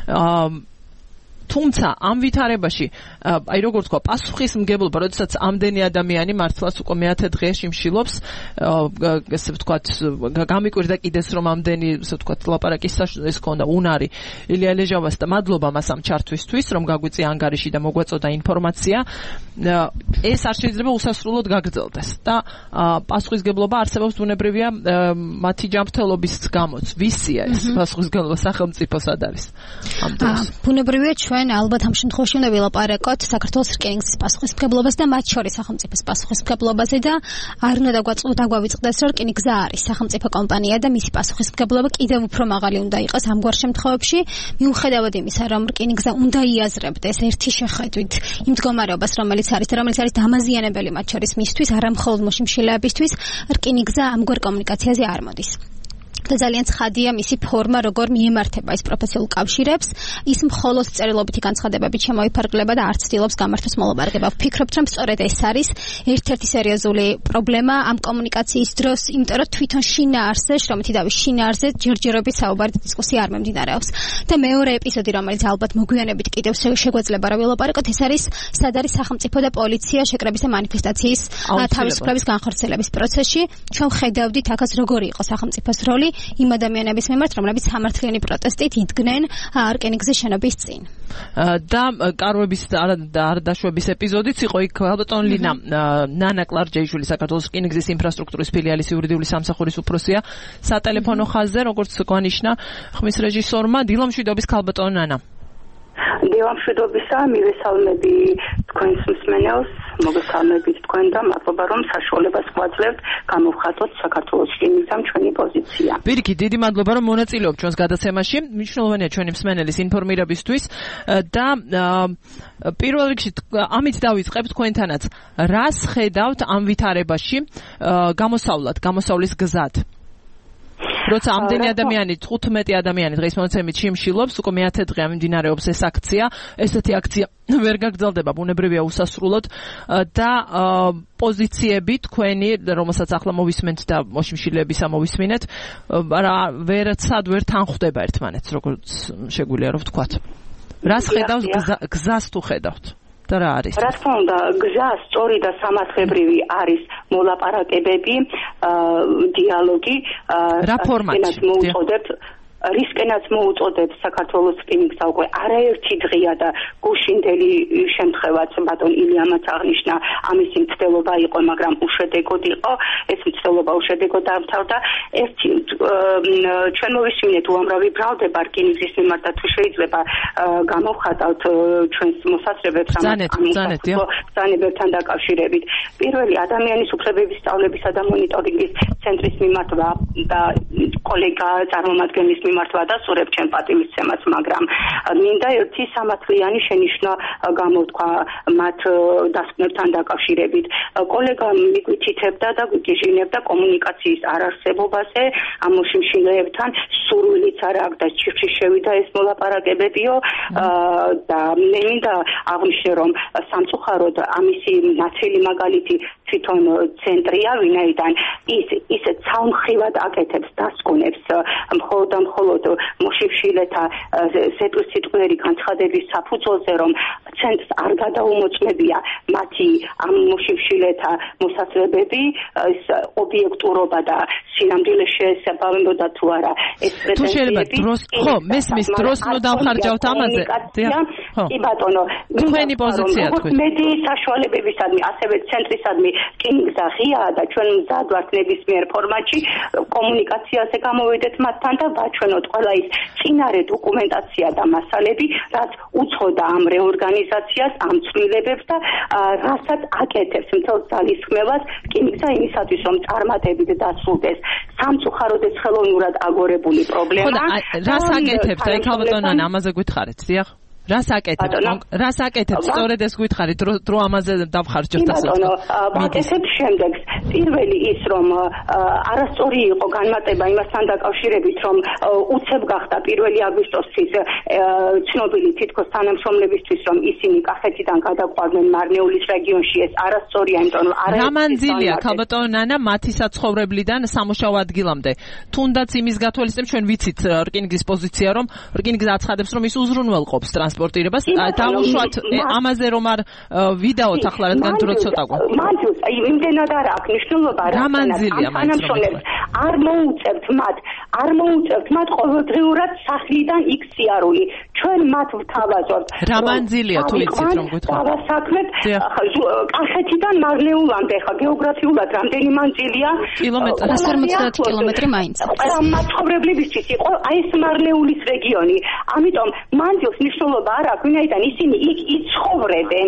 თუმცა ამ ვითარებაში, აი როგორ თქვა, პასუხისმგებლობა, როდესაც ამდენი ადამიანი მართლაც უკვე მეათე დღეა შიმშილობს, ესე ვთქვათ, გამიკვირდა კიდეს რომ ამდენი, ესე ვთქვათ, ლაპარაკის ეს ქონდა უნარი ილია ლეჟავას და მადლობა მას ამ ჩართვისთვის, რომ გაგვიწია ანგარიში და მოგვაწოდა ინფორმაცია. ეს არ შეიძლება უსასრულოდ გაგრძელდეს და პასუხისგებლობა არსებობს, ბუნებრივია, მათი ჯანმრთელობის გამოც. ვისია ეს პასუხისგებლობა, სახელმწიფოს ად არის ამ დროს? ბუნებრივია ჩვენ ალბათ ამ შემთხვევაში უნდა ვილაპარაკოთ საქართველოს რკინიგზის პასუხისმგებლობას და მათ შორის სახელმწიფოს პასუხისმგებლობაზე და არ უნდა დაგვაწყდეს, რომ რკინიგზა არის სახელმწიფო კომპანია და მისი პასუხისმგებლობა კიდევ უფრო მაღალი უნდა იყოს ამგვარ შემთხვევებში, მიუხედავად იმისა, რომ რკინიგზა უნდა იაზრებდეს ერთი შეხედვით იმ მდგომარეობას, რომელიც არის და რომელიც არის დამაზიანებელი მათ შორის მისთვის, არამხოლოდ მოშიმშილეებისთვის, რკინიგზა ამგვარ კომუნიკაციაზე არ მოდის. და ძალიან ცხადია მისი ფორმა, როგორ მიემართება ის პროფესიულ კავშირებს, ის მხოლოდ წერილობითი განცხადებებით შემოიფარგლება და არც ცდილობს გამართოს მოლაპარაკება. ვფიქრობთ, რომ სწორედ ეს არის ერთ-ერთი სერიოზული პრობლემა ამ კომუნიკაციის დროს, იმიტომ რომ თვითონ შინაარსზე, შრომითი დავის შინაარსზე ჯერჯერობით საუბარი და დისკუსია არ მიმდინარეობს. და მეორე ეპიზოდი, რომელიც ალბათ მოგვიანებით კიდევ შეგვეძლება რა ვილაპარაკოთ, ეს არის სად არის სახელმწიფო და პოლიცია შეკრების და მანიფესტაციის თავისუფლების განხორციელების პროცესში. ჩვენ ვხედავდით აქაც როგორი იყო სახელმწიფოს როლი იმ ადამიანების მიმართ, რომლებიც სამართლიანი პროტესტით იდგნენ რკინიგზის შენობის წინ. და კარვების და არდაშვების ეპიზოდიც იყო იქ ალბატონ ლინა ნანა კლარჯეიშვილი, საქართველოს რკინიგზის ინფრასტრუქტურის ფილიალის იურიდიული სამსახურის უფროსია სატელეფონო ხაზზე, როგორც გვანიშნა ხმის რეჟისორმა. დილამშვიდობის ქალბატონ ნანა. მოგესალმებით მშვიდობისა, მივესალმები თქვენს მსმენელს, მოგესალმებით თქვენ და მადლობა რომ საშუალებას გვაძლევთ გამოვხატოთ საქართველოს რკინიგზამ ჩვენი პოზიცია. Პირიქით, დიდი მადლობა რომ მონაწილეობთ ჩვენს გადაცემაში. მნიშვნელოვანია ჩვენი მსმენელის ინფორმირებისთვის და პირველ რიგში ამით დავიწყებ თქვენთანაც. რას ხედავთ ამ ვითარებაში გამოსავლად, გამოსავლის გზად? როცა ამდენი ადამიანი, თხუთმეტი ადამიანი დღეს მონაცემით შიმშილობს, უკვე მეათე დღე მიმდინარეობს ეს აქცია. ესეთი აქცია ვერ გაგრძელდება, ბუნებრივია უსასრულოდ და პოზიციები თქვენი, რომელსაც ახლა მოვისმენთ და მოშიმშილებისა მოვისმინეთ, რა ვერცად ვერ თანხვდება ერთმანეთს, როგორც შეგვიძლია რომ ვთქვათ. რას ხედავთ გზას თუ ხედავთ? და რა არის? რა თქმა უნდა, გზა სწორი და სამართლებრივი არის მოლაპარაკებები, დიალოგი, რა ფორმატში მოუწოდებთ რისკენაც მოუწოდებს საქართველოს რკინიგზა უკვე არაერთი დღეა და გუშინდელი შემთხვევაც ბატონ ილიამაც აღნიშნა ამისი მცდელობა იყო, მაგრამ უშედეგოდ იყო. ეს მცდელობა უშედეგოდ დამთავრდა. ერთი ჩვენ მოვისმინეთ უამრავი ბრალდება რკინიგზის მიმართ და თუ შეიძლება გამოვხატავთ ჩვენს მოსაცრებებს ბრძანებებთან დაკავშირებით. პირველი ადამიანის უფლებების სწავლებისა და მონიტორინგის ცენტრის მიმართ და კოლეგა წარმომადგენლის მიმართ ვადასურებ ჩემ პატივისცემას, მაგრამ მინდა ერთი სამართლიანი შენიშვნა გამოთქვა მათ დასკვნებთან დაკავშირებით. კოლეგა მიგვითითებდა და გვიგიჟინებდა კომუნიკაციის არარსებობაზე ამ მოშიმშილეებთან, სურვილიც არა აქვს და ჩიხში შევიდა ეს მოლაპარაკებებიო და მე მინდა აღვნიშნე, რომ სამწუხაროდ ამისი ნათელი მაგალითი თვითონ ცენტრია, ვინაიდან ის ისე ცალმხრივად აკეთებს დასკვნებს მხოლოდ და მხოლოდ მოშიმშილეთა სიტყვიერი განცხადების საფუძველზე, რომ ცენტრს არ გადაუმოწმებია მათი ამ მოშიმშილეთა მოსაცრებები, ეს ობიექტურობა და სინამდვილე შეესაბამებოდა თუ არა ეს პრეტენზიები. თუ შეიძლება დროს, ხო, მესმის დროს ნუ დავხარჯავთ ამაზე. კი ბატონო, თქვენი პოზიცია თქვით. მედიის საშუალებებისადმი, ასევე ცენტრისადმი რკინიგზა ღიაა და ჩვენ მზად ვართ ნებისმიერ ფორმატში კომუნიკაციაზე გამოვიდეთ მათთან და ვაჩვენოთ ყველა ის წინარე დოკუმენტაცია და მასალები, რაც უცხოდა ამ რეორგანიზაციას, ამ ცვლილებებს და რასაც აკეთებს მთელ ძალისხმევას რკინიგზა იმისათვის, რომ წარმატებით დასრულდეს სამწუხაროდ ეს ხელოვნურად აგორებული პრობლემა. ხო და რას აკეთებს? აი ქალბატონო, ამაზე გითხარით, დიახ? რას აკეთებს? რას აკეთებს? სწორედ ეს გითხარით, დრო ამაზე დავხარჯოთ ასე. ბატონო, აკეთებს შემდეგს. პირველი ის, რომ არასწორი იყო განმარტება იმასთან დაკავშირებით, რომ უცებ გახდა პირველი აგვისტოსის ცნობილი თითქოს თანამშრომლებისთვის, რომ ისინი კახეთიდან გადაყვარდნენ მარნეულის რეგიონში. ეს არასწორია, იმიტომ რომ არა მანძილია ქალბატონო ნანა მათი საცხოვრებლიდან სამუშაო ადგილამდე. თუნდაც იმის გათვალისწინებ ჩვენ ვიცით რკინიგზის პოზიცია, რომ რკინიგზა აცხადებს, რომ ის უზრუნველყოფს ტრანსპორტირებას. დავუშვათ ამაზე რომ არ ვიდაოთ ახლა რადგან დრო ცოტა გვაქვს. მანძილს იმდენად არ აქვს მნიშვნელობა, რამანძილია არ მოუწევთ მათ, არ მოუწევთ მათ ყოველდღიურად სახლიდან იქ სიარული. ჩვენ მათ ვთავაზობთ. რამანძილია თუ იცით რომ გითხრათ. დავასაქმეთ კახეთიდან მარნეულამდე, ხა გეოგრაფიულად რამდენი მანძილია? კილომეტრი, ათას ორმოცდაათი კილომეტრი მაინც. ყველა მაცხოვრებლებისთვის იყო აი ეს მარნეულის რეგიონი. ამიტომ მანძილს მნიშვნელობა არ აქვს, ვინაიდან ისინი იქ იცხოვრებენ.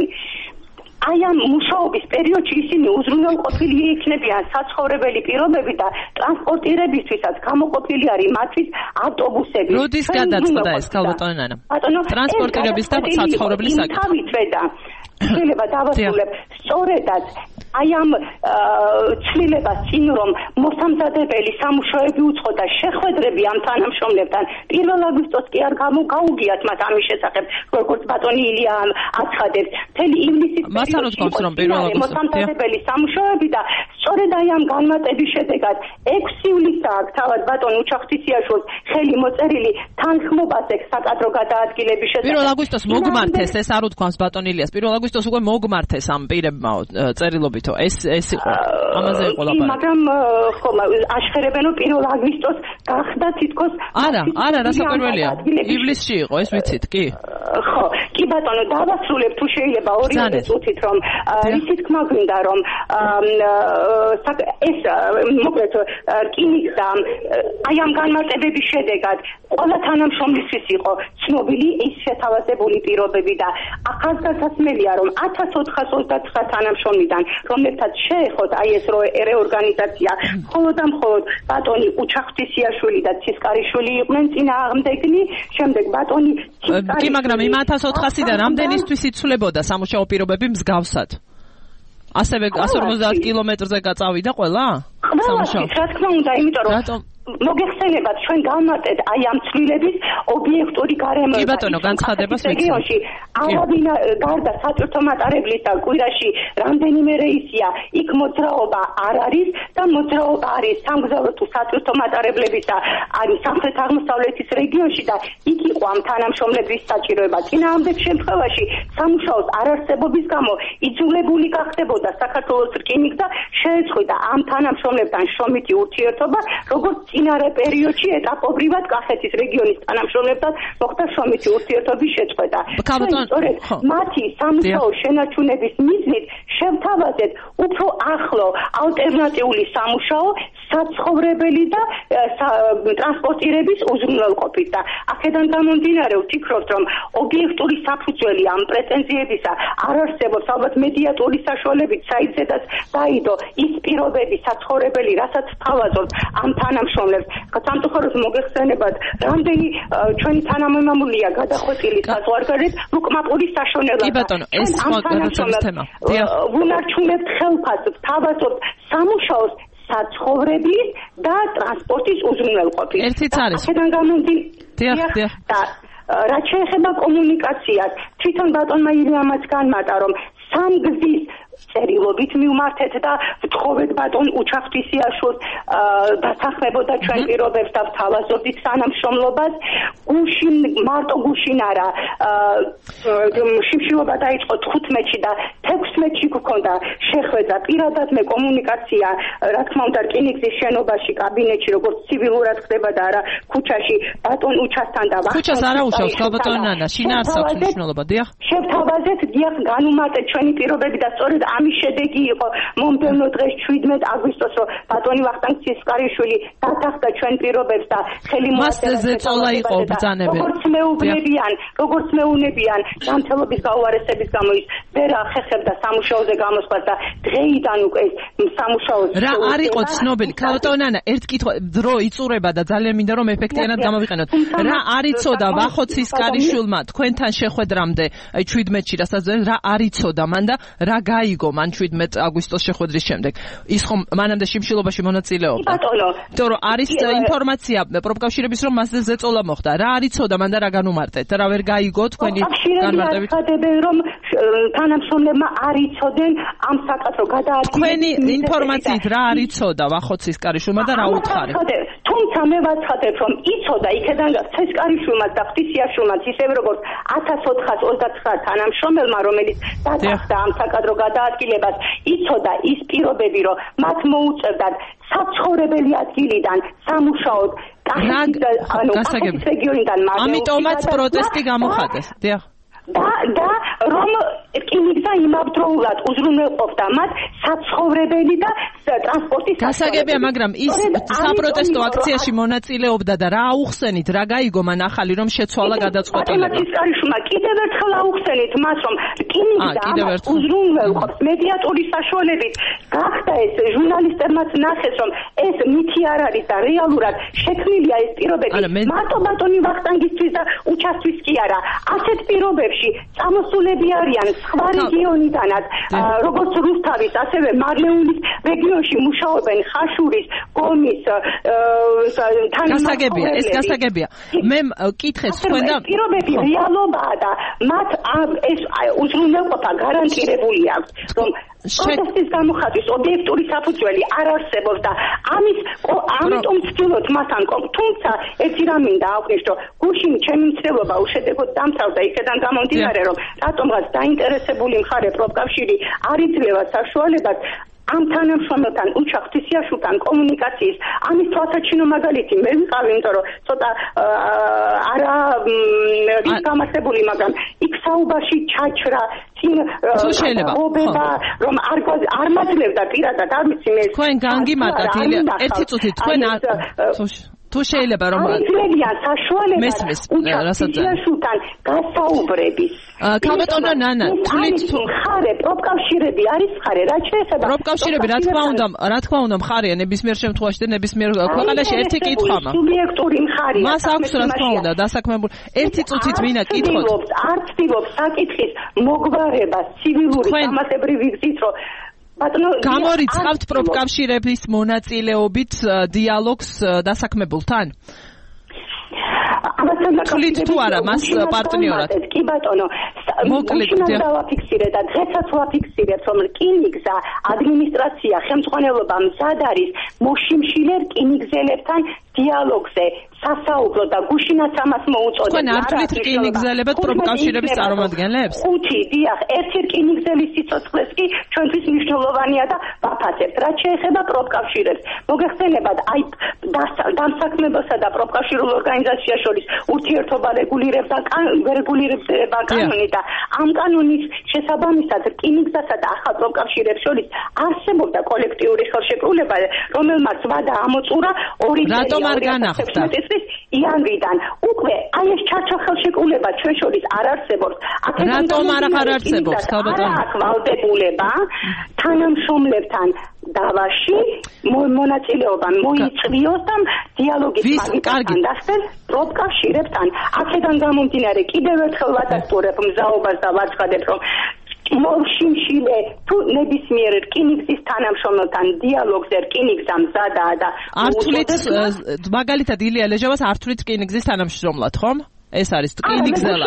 აი ამ მუშაობის პერიოდში ისინი უზრუნველყოფილი იქნებიან საცხოვრებელი პირობები და ტრანსპორტირებისთვისაც გამოყოფილი არის მათთვის ავტობუსები. როდის გადაწყდა ეს ქალბატონო ნანა? ტრანსპორტირების და საცხოვრებლის საკითხი. თავითვე და შეიძლება დავასრულებ სწორედაც აი ამ ცვლილებას წინ რომ მოსამზადებელი სამუშაოები უწყოდა შეხვედრები ამ თანამშრომლებთან პირველ აგვისტოს კი არ გამოგვიგიათ მათ ამის შესახებ როგორც ბატონი ილია აცხადებს მთელი ივნისის პერიოდში მოსამზადებელი სამუშაოები და სწორედ აი ამ განმარტების შედეგად ექვსი ივლისს აქვს თავად ბატონ უჩახტისიაშვილს ხელი მოწერილი თანხმობაზე საკადრო გადაადგილების შესახებ პირველ აგვისტოს მოგმართეს ეს არ უთქვამს ბატონ ილიას პირველ აგვისტოს უკვე მოგმართეს ამ პირებმა წერილობით ეს ეს იყო ამაზე იყო ლაპარაკი მაგრამ ხომ აშხერებენო პირველ აგვისტოს გახდა თითქოს არა არა რასაკვირველია ივლისში იყო ეს ვიცით კი ხო, კი ბატონო, დავასრულებ თუ შეიძლება ორი წუთით რომ ისიც თქმა გვინდა რომ ეს მოკლედ რკინიგზა და აი ამ განმარტებების შედეგად ყველა თანამშრომლისთვის იყო ცნობილი ის შეთავაზებული პირობები და ახალგაზრდასმელია რომ ათას ოთხას ოცდათვრამეტ თანამშრომლიდან რომლებსაც შეეხოთ აი ეს რეორგანიზაცია მხოლოდ და მხოლოდ ბატონი უჩახტისიაშვილი და ცისკარიშვილი იყვნენ წინააღმდეგნი შემდეგ ბატონი კი მაგრამ იმ ათას ოთხასიდან რამდენისთვის იცვლებოდა სამუშაო პირობები მსგავსად ასევე εκατს ორმოცდაათ კილომეტრზე გაწავიდა ყველა სამუშაო რა თქმა უნდა იმიტომ რომ მოგეხსენებათ ჩვენ გავმარტეთ აი ამ ცვლილების ობიექტური გარემოება. კი ბატონო, განცხადებას რეგიონში არავინ გარდა სატვირთო მატარებლის და კვირაში რამდენიმე რეისია, იქ მოძრაობა არ არის და მოძრაობა არის სამგზავრო თუ სატვირთო მატარებლების და არის სამხრეთ აღმოსავლეთის რეგიონში და იქ იყო ამ თანამშრომლების საჭიროება. წინააღმდეგ შემთხვევაში სამუშაოს არარსებობის გამო იძულებული გახდებოდა საქართველოს რკინიგზა შეეწყვიტა ამ თანამშრომლებთან შრომითი ურთიერთობა, როგორც წინარე პერიოდში ეტაპობრივად კახეთის რეგიონის თანამშრომლებთან მოხდა შრომითი ურთიერთობის შეწყვეტა. სწორედ მათი სამუშაო შენარჩუნების მიზნით შევთავაზეთ უფრო ახლო ალტერნატიული სამუშაო საცხოვრებელი და ტრანსპორტირების უზრუნველყოფით და აქედან გამომდინარე ვფიქრობთ რომ ობიექტური საფუძველი ამ პრეტენზიებისა არ არსებობს ალბათ მედიატური საშუალებით საიტზედაც დაიდო ის პირობები საცხოვრებელი რასაც თავაზობთ ამ თანამშრომლებს სამწუხაროდ მოგეხსენებათ რამდენი ჩვენი თანამემამულეა გადახვეწილი საზღვარგარეთ უკმაპური საშონელად კი ბატონო ეს სხვა გადაცემის თემა ვუნარჩუნებთ ხელფასს ვთავაზობთ სამუშაოს საცხოვრებლის და ტრანსპორტის უზრუნველყოფით. ერთიც არის. აქედან გამომდინარე და რაც შეეხება კომუნიკაციას, თვითონ ბატონმა ირიამაც განმარტა, რომ სამგზის წერილობით მივმართეთ და ვთხოვეთ ბატონ უჩახტისიაშვილს დასახმებოდა ჩვენ პირობებს და ვთავაზობდით თანამშრომლობას. გუშინ მარტო გუშინ არა შიმშილობა დაიწყო თხუთმეტში და თექვსმეტში გქონდა შეხვედრა პირადად მე კომუნიკაცია რა თქმა უნდა რკინიგზის შენობაში კაბინეტში როგორც ცივილურად ხდება და არა ქუჩაში ბატონ უჩასთან და ქუჩას არა უშავს ბატონ ნანა შინაარსებს მნიშვნელობა დიახ შევთავაზეთ დიახ განუმარტეთ ჩვენი პირობები და სწორედ ამის შედეგი იყო მომდევნო დღეს შვიდმეტ აგვისტოს რომ ბატონი ვახტანგ ცისკარიშვილი დათანხმდა ჩვენ პირობებს და ხელი მოასწრა ზეწოლა იყო ბრძანებელს როგორც მეუბნებიან როგორც მეუბნებიან ჯანმრთელობის გაუარესების გამო ის ვერ ახერხებდა სამუშაოზე გამოსვლას და დღეიდან უკვე სამუშაოს რა არ იყო ცნობილი ბატონანა ერთ კითხვა დრო იწურება და ძალიან მინდა რომ ეფექტიანად გამოვიყენოთ რა არ იცოდა ვახო ცისკარიშვილმა თქვენთან შეხვედრამდე აი შვიდმეტში რასაც რა არ იცოდა მან და რა გაიგო მან შვიდმეტ აგვისტოს შეხვედრის შემდეგ ის ხომ მანამდე შიმშილობაში მონაწილეობდა ბატონო იმიტომ რომ არის ინფორმაცია პროფკავშირების რომ მასზე ზეწოლა მოხდა რა არ იცოდა მან და რა განუმარტეთ რა ვერ გაიგო თქვენი განმარტებით ხდებიან რომ თანამშრომლებმა არ იცოდნენ ამ საკითხს გადაადგილეს თქვენი ინფორმაციით რა არ იცოდა ვახო ცისკარიშვილმა და რა უთხარით თუმცა მე ვაცხადებ რომ იცოდა იქედან ცისკარიშვილმა და ღვთისიაშვილმაც ისევ როგორც ათას ოთხას ოცდათვრამეტ თანამშრომელმა რომელიც დათანხმდა ამ საკადრო გადაადგილებას იცოდა ის პირობები რომ მათ მოუწევდათ საცხოვრებელი ადგილიდან სამუშაოდ კახეთის რეგიონიდან ამიტომაც პროტესტი გამოხატეს დიახ და და რომ რკინიგზა იმავდროულად უზრუნველყოფდა მათ საცხოვრებელი და ტრანსპორტის გასაგებია მაგრამ ის საპროტესტო აქციაში მონაწილეობდა და რა აუხსენით რა გაიგო მან ახალი რომ შეცვალა გადაწყვეტილება ისკარიშვილმა კიდევ ერთხელ აუხსენით მას რომ რკინიგზა უზრუნველყოფს მედიატური საშუალებით გახდა ეს ჟურნალისტებმაც ნახეს რომ ეს მითი არ არის და რეალურად შექმნილია ეს პირობები მარტო ბატონი ვახტანგისთვის და უჩასთვის კი არა ასეთ პირობებში წამოსულები არიან სხვა რეგიონიდანაც როგორც რუსთავის ასევე მარლეულის რეგიონში მუშაობენ ხაშურის გომის გასაგებია ეს გასაგებია მე კითხეს თქვენ და პირობები რეალობაა და მათ ეს უზრუნველყოფა გარანტირებული აქვს რომ პროტესტის გამოხატვის ობიექტური საფუძველი არ არსებობს და ამის ამიტომ ვცდილობთ მასთან თუმცა ერთი რამ მინდა აღვნიშნო გუშინ ჩემი მცდელობა უშედეგოდ დამთავრდა იქედან გამომდინარე რომ რატომღაც დაინტერესებული მხარე პროფკავშირი არ იძლევა საშუალებას ამ თანამშრომელთან უჩახტისიაშვილთან კომუნიკაციის ამის თვალსაჩინო მაგალითი მე ვიყავი იმიტომ რომ ცოტა არა ის გამართებული, მაგრამ იქ საუბარში ჩაჩრა წინ ობება რომ არ არ მაძლევდა პირადად არ ვიცი მე თქვენ განგიმარტათ ერთი წუთი თქვენ თუ შეიძლება რომ აიძლებიან საშუალებას უჩასთან გასაუბრების ქალბატონო ნანა თulit თუ ხარე პროფკავშირები არის ხარე რა შეიძლება პროფკავშირები რა თქმა უნდა რა თქმა უნდა მხარია ნებისმიერ შემთხვევაში და ნებისმიერ ქვეყანაში ერთი კითხვა მაქვს სუბიექტური მხარია მას აქვს რა თქმა უნდა დასაქმებული ერთი წუთით ვინა კითხოთ არ ცდილობს საკითხის მოგვარებას ცივილური სამართლებრივი გზით რომ გამორიცხავთ პროფკავშირების მონაწილეობით დიალოგს დასაქმებულთან? თulit თუ არა მას პარტნიორად. კი ბატონო, მოკლედ დავაფიქსირე და დღესაც ვაფიქსირებთ რომ რკინიგზა ადმინისტრაცია ხელმძღვანელობა მზად არის მოშიმშილე რკინიგზელებთან დიალოგზე სასაუბრო და გუშინაც ამას მოუწოდეთ. თქვენ არ თulit რკინიგზელებად პროფკავშირების წარმომადგენლებს? ხუთი, დიახ, ერთი რკინიგზელის სიცოცხლეს კი ჩვენთვის მნიშვნელოვანია და ვაფასებთ. რაც შეეხება პროფკავშირებს, მოგეხსენებათ, აი დამსაქმებელსა და პროფკავშირულ ორგანიზაციას შორის ურთიერთობა რეგულირებდა რეგულირება კანონი და ამ კანონის შესაბამისად რკინიგზასა და ახალ პროფკავშირებს შორის არსებობდა კოლექტიური ხელშეკრულება, რომელმაც ვადა ამოწურა ორი რატომ არ განახლდა? იანვრიდან უკვე აი ეს ჩარჩო ხელშეკრულება ჩვენ შორის არ არსებობს. რატომ არ არსებობს, ქალბატონო? ვალდებულება თანამშრომლებთან დავაში მონაწილეობა მოიწვიოს და დიალოგის მაგისტრთან დასწრეს პროფკავშირებთან. აქედან გამომდინარე კიდევ ერთხელ ვადასტურებ მზაობას და ვაცხადებ რომ მოშიმშილე თუ ნებისმიერ რკინიგზის თანამშრომელთან დიალოგზე რკინიგზა მზადაა და არ თulit მაგალითად ილია ლეჟავას არ თulit რკინიგზის თანამშრომლად ხომ? ეს არის რკინიგზელად.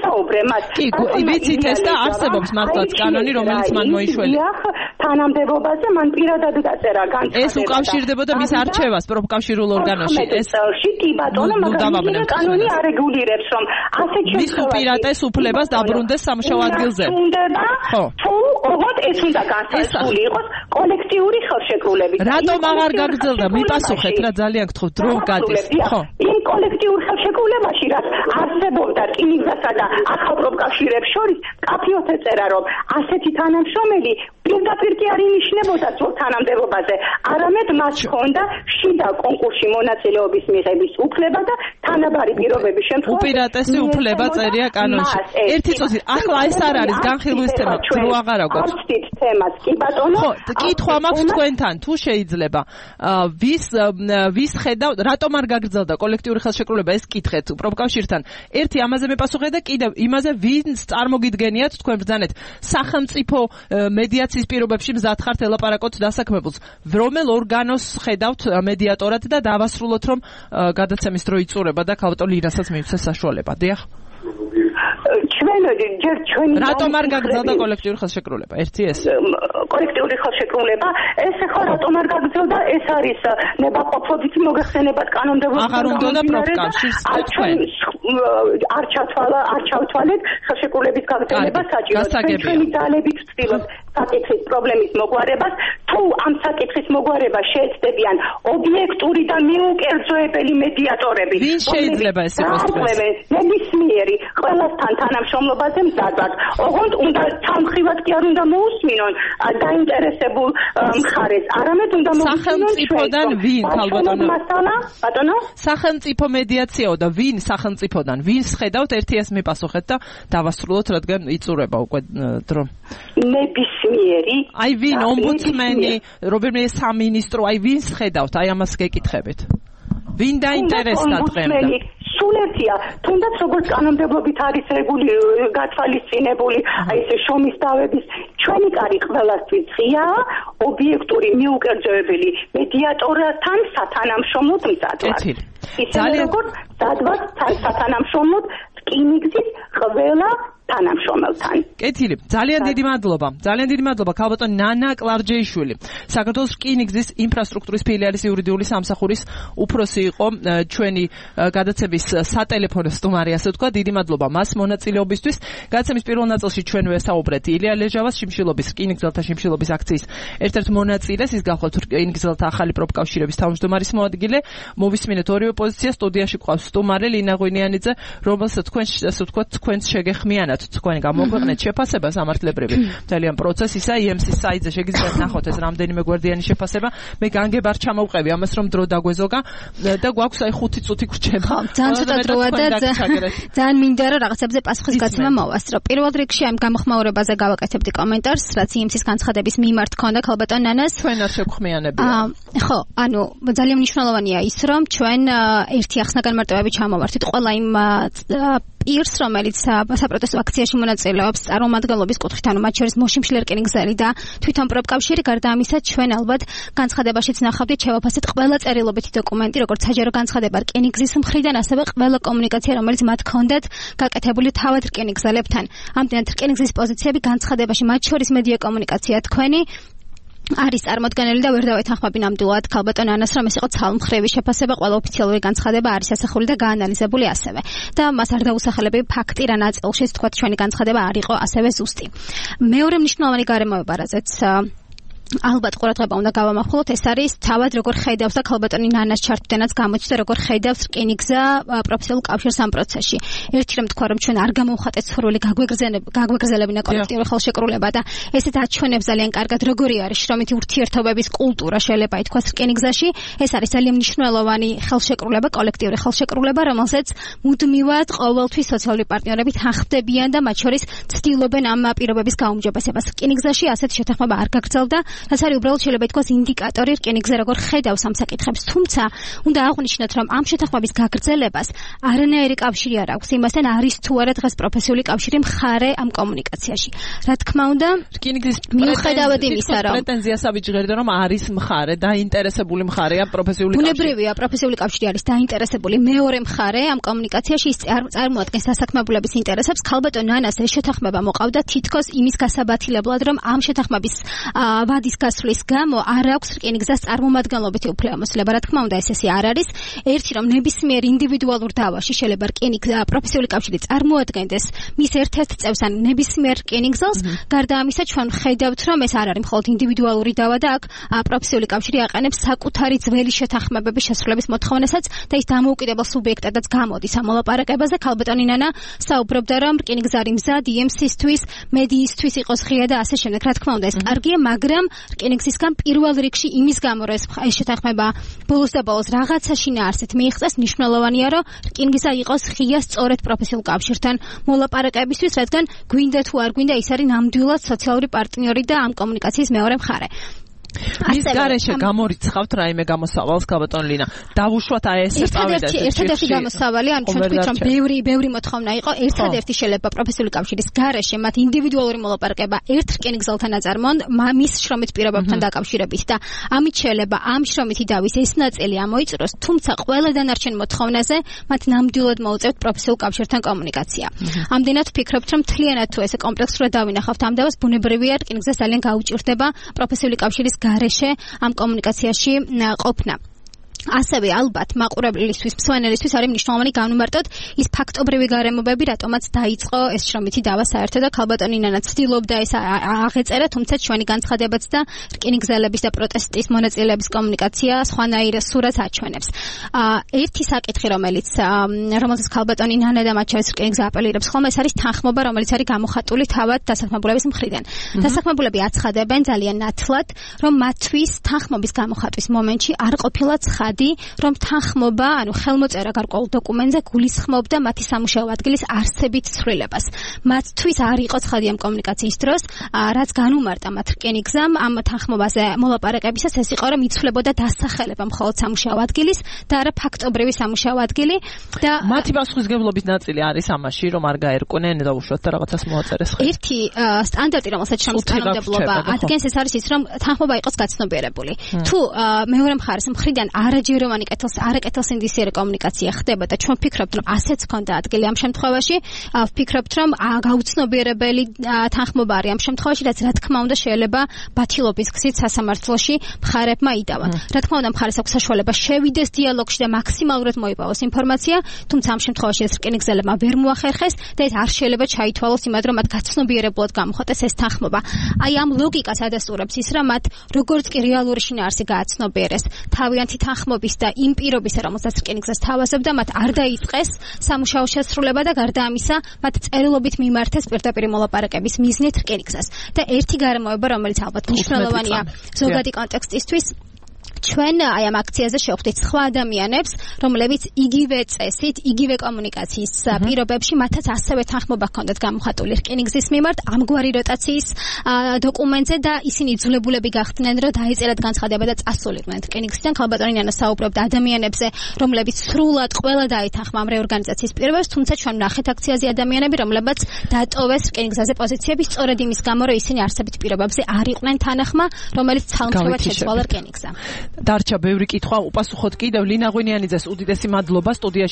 კი, ვიცით ეს და არსებობს მართლაც კანონი, რომელიც მან მოიშველა. თანამდებობაზე მან პირადად დაწერა განცხადება. ეს უკავშირდებოდა მის არჩევას პროფკავშირულ ორგანოში. ეს კი ბატონო, მაგრამ კანონი არეგულირებს რომ ასეთ მის უპირატეს უფლებას დაბრუნდეს სამუშაო ადგილზე. ხო. თუ ოღონდ ეს უნდა განსაზღვრული იყოს კოლექტიური ხელშეკრულებით. რატომ აღარ გაგრძელდა? მიპასუხეთ რა ძალიან გთხოვთ, დრო გადის. ხო. იმ კოლექტიურ ხელშეკრულებაში რაც არსებობდა რკინიგზასა და ახალ პროფკავშირებს შორის კაფიოთ ეწერა რომ ასეთი თანამშრომელი პირდაპირ კი არ ინიშნებოდა ძველ თანამდებობაზე, არამედ მას ჰქონდა შიდა კონკურსში მონაწილეობის მიღების უფლება და თანაბარი პირობების შემთხვევაში უპირატესი უფლება წერია კანონში. ერთი წუთი, ახლა ეს არ არის განხილვის თემა, დრო აღარ აქვს. ავსტით თემას, კი ბატონო. ხო, კითხვა მაქვს თქვენთან, თუ შეიძლება. ვის ვის ხედავთ, რატომ არ გაგრძელდა კოლექტიური ხელშეკრულება, ეს კითხეთ პროფკავშირთან. ერთი ამაზე მეპასუხე და კიდევ იმაზე ვინც წარმოგიდგენიათ თქვენ ბრძანეთ სახელმწიფო მედიაციის პირობებში მზად ხართ ელაპარაკოთ დასაქმებულს. რომელ ორგანოს ხედავთ მედიატორად და დავასრულოთ რომ გადაცემის დრო იწურება და ქალბატონ ლირასაც მივცეს საშუალება. დიახ. ჩვენ ჯერ ჩვენი რატომ არ გაგრძელდა კოლექტიური ხელშეკრულება? ერთი ეს. კოლექტიური ხელშეკრულება, ეს ახლა რატომ არ გაგრძელდა? ეს არის ნებაყოფლობით მოგეხსენებათ კანონმდებლობის აღარ უნდა პროფკავშირს თქვენ. არ ჩათვალა, არ ჩავთვალეთ ხელშეკრულების გაგრძელება საჭიროა. ჩვენი ძალებით ვცდილობთ საკითხის პრობლემის მოგვარებას. თუ ამ საკითხის მოგვარება შეეცდებიან ობიექტური და მიუკერძოებელი მედიატორები, ვინ შეიძლება ეს იყოს დღეს? ნებისმიერი ყველასთან თანამშრომლობაზე მზადად. ოღონდ უნდა სამხრივად კი არ უნდა მოусმინონ დაინტერესებულ მხარეს, არამედ უნდა მოусმინონ სახელმწიფოდან ვინ, ქალბატონო? ბატონო? სახელმწიფო მედიაციაო და ვინ სახელმწიფოდან? ვინს ხედავთ? ერთი ეს მიპასუხეთ და დავასრულოთ, რადგან იწურება უკვე დრო. ნებისმიერი. აი ვინ ომბუდსმენი, რომელიმე სამინისტრო, აი ვინს ხედავთ? აი ამას გეკითხებით. ვინ დაინტერესდა დღემდე? სულ ერთია, თუნდაც როგორც კანონმდებლობით არის რეგულირებული, გათვალისწინებული, აი ეს შრომის დავების ჩვენი კარი ყველასთვის ღიაა, ობიექტური მიუკერძოებელი მედიატორთან სათანამშრომლოდ მზადვარ. ისე როგორც მზადვარ სათანამშრომლოდ რკინიგზის ყველა თანამშრომელთან. კეთილი, ძალიან დიდი მადლობა. ძალიან დიდი მადლობა ქალბატონი ნანა კლარჯეიშვილი. საქართველოს რკინიგზის ინფრასტრუქტურის ფილიალის იურიდიული სამსახურის უფროსი იყო ჩვენი გადაცემის სატელეფონო სტუმარი, ასე ვთქვა. დიდი მადლობა მას მონაწილეობისთვის. გადაცემის პირველ ნაწილში ჩვენ ვესაუბრეთ ილია ლეჟავას შიმშილობის რკინიგზელთა შიმშილობის აქციის ერთ-ერთ მონაწილეს, ის გახლავთ რკინიგზელთა ახალი პროფკავშირების თავმჯდომარის მოადგილე. მოვისმინეთ ორივე პოზიცია, სტუდიაში ყავს სტუმარი ლინა ღვინიანიძე, რომელსაც თქვენ ასე ვთქვათ, თქვენს შეგეხმიანათ, თქვენ გამოგვეყნეთ შეფასება სამართლებრივი. ძალიან პროცესისა ი ემ სი საიტზე შეგიძლიათ ნახოთ ეს რამდენიმე გვერდიანი შეფასება. მე განგებ არ ჩამოვყევი ამას, რომ დრო დაგვეზოგა და გვაქვს აი ხუთი წუთი გრჩება. ძალიან ცოტა დროა და ძალიან მინდა რომ რაღაცებზე პასუხის გაცემა მოვასწრო. პირველ რიგში ამ გამოხმაურებაზე გავაკეთებდი კომენტარს, რაც ი ემ სის განცხადების მიმართ ქონდა ქალბატონ ნანას. ჩვენ არ შეგხვმიანებია. ხო, ანუ ძალიან მნიშვნელოვანია ის, რომ ჩვენ ერთი ახსნაგან მარტივები ჩამოვართით ყველა იმ პირს, რომელიც საპროტესტო აქციაში მონაწილეობს წარმომადგენლობის კუთხით, ანუ მათ შორის მოშიმშლე რკინიგზელი და თვითონ პროფკავშირი. გარდა ამისა, ჩვენ ალბათ განცხადებაშიც ნახავდით შევაფასეთ ყველა წერილობითი დოკუმენტი, როგორც საჯარო განცხადება რკინიგზის მხრიდან, ასევე ყველა კომუნიკაცია, რომელიც მათ ჰქონდათ გაკეთებული თავად რკინიგზელებთან. ამდენად რკინიგზის პოზიციები განცხადებაში, მათ შორის მედია კომუნიკაცია თქვენი არის წარმოდგენილი და ვერ დავეთანხმები ნამდვილად ქალბატონ ანას, რომ ეს იყო ცალმხრივი შეფასება, ყველა ოფიციალური განცხადება არის ასახული და გაანალიზებული ასევე. და მას არ დაუსახელებები ფაქტი რა ნაწილშიც თქვა ჩვენი განცხადება არ იყო ასევე ზუსტი. მეორე მნიშვნელოვანი გარემოება, რაზეც ალბათ ყურადღება უნდა გავამახვილოთ, ეს არის თავად როგორ ხედავს და ქალბატონი ნანას ჩართვიდანაც გამოჩნდა როგორ ხედავს რკინიგზა პროფესიულ კავშირს ამ პროცესში. ერთი რომ თქვა, რომ ჩვენ არ გამოვხატეთ სრული გაგვეგრძელებინა კოლექტიური ხელშეკრულება და ესეთ აჩვენებს ძალიან კარგად როგორი არის შრომითი ურთიერთობების კულტურა შეიძლება ითქვას რკინიგზაში. ეს არის ძალიან მნიშვნელოვანი ხელშეკრულება, კოლექტიური ხელშეკრულება, რომელსაც მუდმივად ყოველთვის სოციალური პარტნიორები თანხმდებიან და მათ შორის ცდილობენ ამ პირობების გაუმჯობესებას. რკინიგზაში ასეთ შეთანხმება არ გაგრძელდა. რაც არის უბრალოდ შეიძლება ითქვას ინდიკატორი რკინიგზა როგორ ხედავს ამ საკითხებს. თუმცა უნდა აღვნიშნოთ, რომ ამ შეთანხმების გაგრძელებას არანაირი კავშირი არ აქვს იმასთან, არის თუ არა დღეს პროფესიული კავშირი მხარე ამ კომუნიკაციაში. რა თქმა უნდა, რკინიგზის მიუხედავად იმისა, რომ პრეტენზიას აბიჯღერდა, რომ არის მხარე, დაინტერესებული მხარეა პროფესიული კავშირი. ბუნებრივია, პროფესიული კავშირი არის დაინტერესებული მეორე მხარე ამ კომუნიკაციაში, ის წარმოადგენს დასაქმებულების ინტერესებს. ქალბატონ ნანას ეს შეთანხმება მოყავდა თითქოს იმის გასაბათილებლად, რომ ამ შეთანხმების ვადის გასვლის გამო არ აქვს რკინიგზას წარმომადგენლობითი უფლებამოსილება. რა თქმა უნდა, ეს ესე არ არის. ერთი რომ ნებისმიერ ინდივიდუალურ დავაში შეიძლება რკინიგზა პროფესიული კავშირი წარმოადგენდეს მის ერთ-ერთ წევს ან ნებისმიერ რკინიგზელს. გარდა ამისა, ჩვენ ხედავთ, რომ ეს არ არის მხოლოდ ინდივიდუალური დავა და აქ პროფესიული კავშირი აყენებს საკუთარი ძველი შეთანხმებების შესრულების მოთხოვნასაც და ის დამოუკიდებელ სუბიექტადაც გამოდის ამ მოლაპარაკებაზე. ქალბატონი ნანა საუბრობდა, რომ რკინიგზა არის მზად ი ემ სისთვის, მედიისთვის იყოს ღია და ასე შემდეგ. რა თქმა უნდა, ეს კარგია, მაგრამ რკინიგზისგან პირველ რიგში იმის გამო, რომ ეს შეთანხმება ბოლოს და ბოლოს რაღაცაში ნაარსით მიიღწეს, მნიშვნელოვანია, რომ რკინიგზა იყოს ღია სწორედ პროფესიულ კავშირთან მოლაპარაკებისთვის, რადგან გვინდა თუ არ გვინდა, ის არის ნამდვილად სოციალური პარტნიორი და ამ კომუნიკაციის მეორე მხარე. მის გარეშე გამორიცხავთ რაიმე გამოსავალს ქალბატონ ლინა. დავუშვათ აი ეს წავიდა. ერთადერთი გამოსავალი, ანუ ჩვენ თქვით რომ ბევრი ბევრი მოთხოვნა იყო, ერთადერთი შეიძლება პროფესიული კავშირის გარეშე მათ ინდივიდუალური მოლაპარაკება ერთ რკინიგზელთან აწარმოონ მის შრომით პირობებთან დაკავშირებით და ამით შეიძლება ამ შრომითი დავის ეს ნაწილი ამოიწუროს, თუმცა ყველა დანარჩენ მოთხოვნაზე მათ ნამდვილად მოუწევთ პროფესიულ კავშირთან კომუნიკაცია. ამდენად ვფიქრობთ, რომ მთლიანად თუ ესე კომპლექსურად დავინახავთ ამ დავას, ბუნებრივია რკინიგზას ძალიან გაუჭირდება პროფესიული კავშირის გარეშე ამ კომუნიკაციაში ყოფნა. ასევე ალბათ მაყურებლისთვის, მსმენელისთვის არის მნიშვნელოვანი განუმარტოთ ის ფაქტობრივი გარემოებები, რატომაც დაიწყო ეს შრომითი დავა საერთოდ და ქალბატონი ნანა ცდილობდა ეს აღეწერა, თუმცა ჩვენი განცხადებაც და რკინიგზელების და პროტესტის მონაწილეების კომუნიკაცია სხვანაირ სურათს აჩვენებს. ერთი საკითხი, რომელიც რომელზეც ქალბატონი ნანა და მათ შორის რკინიგზა აპელირებს ხოლმე, ეს არის თანხმობა, რომელიც არის გამოხატული თავად დასაქმებულების მხრიდან. დასაქმებულები აცხადებენ ძალიან ნათლად, რომ მათთვის თანხმობის გამოხატვის მომენტში არ ყოფილა ცხადი, რომ თანხმობა, ანუ ხელმოწერა გარკვეულ დოკუმენტზე გულისხმობდა მათი სამუშაო ადგილის არსებით ცვლილებას. მათთვის არ იყო ცხადი ამ კომუნიკაციის დროს, რაც განუმარტა მათ რკინიგზამ ამ თანხმობაზე მოლაპარაკებისას, ეს იყო რომ იცვლებოდა დასახელება მხოლოდ სამუშაო ადგილის და არა ფაქტობრივი სამუშაო ადგილი და მათი პასუხისმგებლობის ნაწილი არის ამაში, რომ არ გაერკვნენ და უშუალოდ რაღაცას მოაწერეს. ერთი სტანდარტი, რომელსაც შრომის კანონმდებლობა ადგენს, ეს არის ის, რომ თანხმობა იყოს გაცნობიერებული. თუ მეორე მხარეს მხრიდან არ საჯაროვანი კეთილს არაკეთილსინდისიერი კომუნიკაცია ხდება და ჩვენ ვფიქრობთ, რომ ასეც ქონდა ადგილი ამ შემთხვევაში, ვფიქრობთ, რომ გაუცნობიერებელი თანხმობა არის ამ შემთხვევაში, რაც რა თქმა უნდა შეიძლება ბათილობის გზით სასამართლოში მხარებმა იტავა. რა თქმა უნდა, მხარეს აქვს საშუალება შევიდეს დიალოგში და მაქსიმალურად მოიპოვოს ინფორმაცია, თუმცა ამ შემთხვევაში ეს რკინიგზელებმა ვერ მოახერხეს და ეს არ შეიძლება ჩაითვალოს იმად, რომ მათ გაცნობიერებლად გამოხატეს ეს თანხმობა. აი ამ ლოგიკას ადასტურებს ის, რომ მათ როგორც კი რეალური შინაარსი გააცნობიერეს თავიანთი თანხმობის და იმ პირობისა, რომელსაც რკინიგზას თავაზობდა, მათ არ დაიწყეს სამუშაო შესრულება და გარდა ამისა, მათ წერილობით მიმართეს პირდაპირ მოლაპარაკების მიზნით რკინიგზას. და ერთი გარემოება, რომელიც ალბათ მნიშვნელოვანია ზოგადი კონტექსტისთვის, ჩვენ აი ამ აქციაზე შევხვდით სხვა ადამიანებს, რომლებიც იგივე წესით, იგივე კომუნიკაციის პირობებში მათაც ასევე თანხმობა ჰქონდათ გამოხატული რკინიგზის მიმართ ამგვარი როტაციის დოკუმენტზე და ისინი იძულებულები გახდნენ, რომ დაეწერათ განცხადება და წასულიყვნენ რკინიგზიდან. ქალბატონი ნანა საუბრობდა ადამიანებზე, რომლებიც სრულად ყველა დაეთანხმა ამ რეორგანიზაციის პირობებს, თუმცა ჩვენ ვნახეთ აქციაზე ადამიანები, რომლებიც დატოვეს რკინიგზაზე პოზიციები სწორედ იმის გამო, რომ ისინი არსებით პირობებზე არ იყვნენ თანახმა, რომელიც ცალმცველად შეცვალა რკინიგზა. დარჩა ბევრი კითხვა, უპასუხოთ კიდევ. ლინა ღვინიანიძეს უდიდესი მადლობა სტუდიაში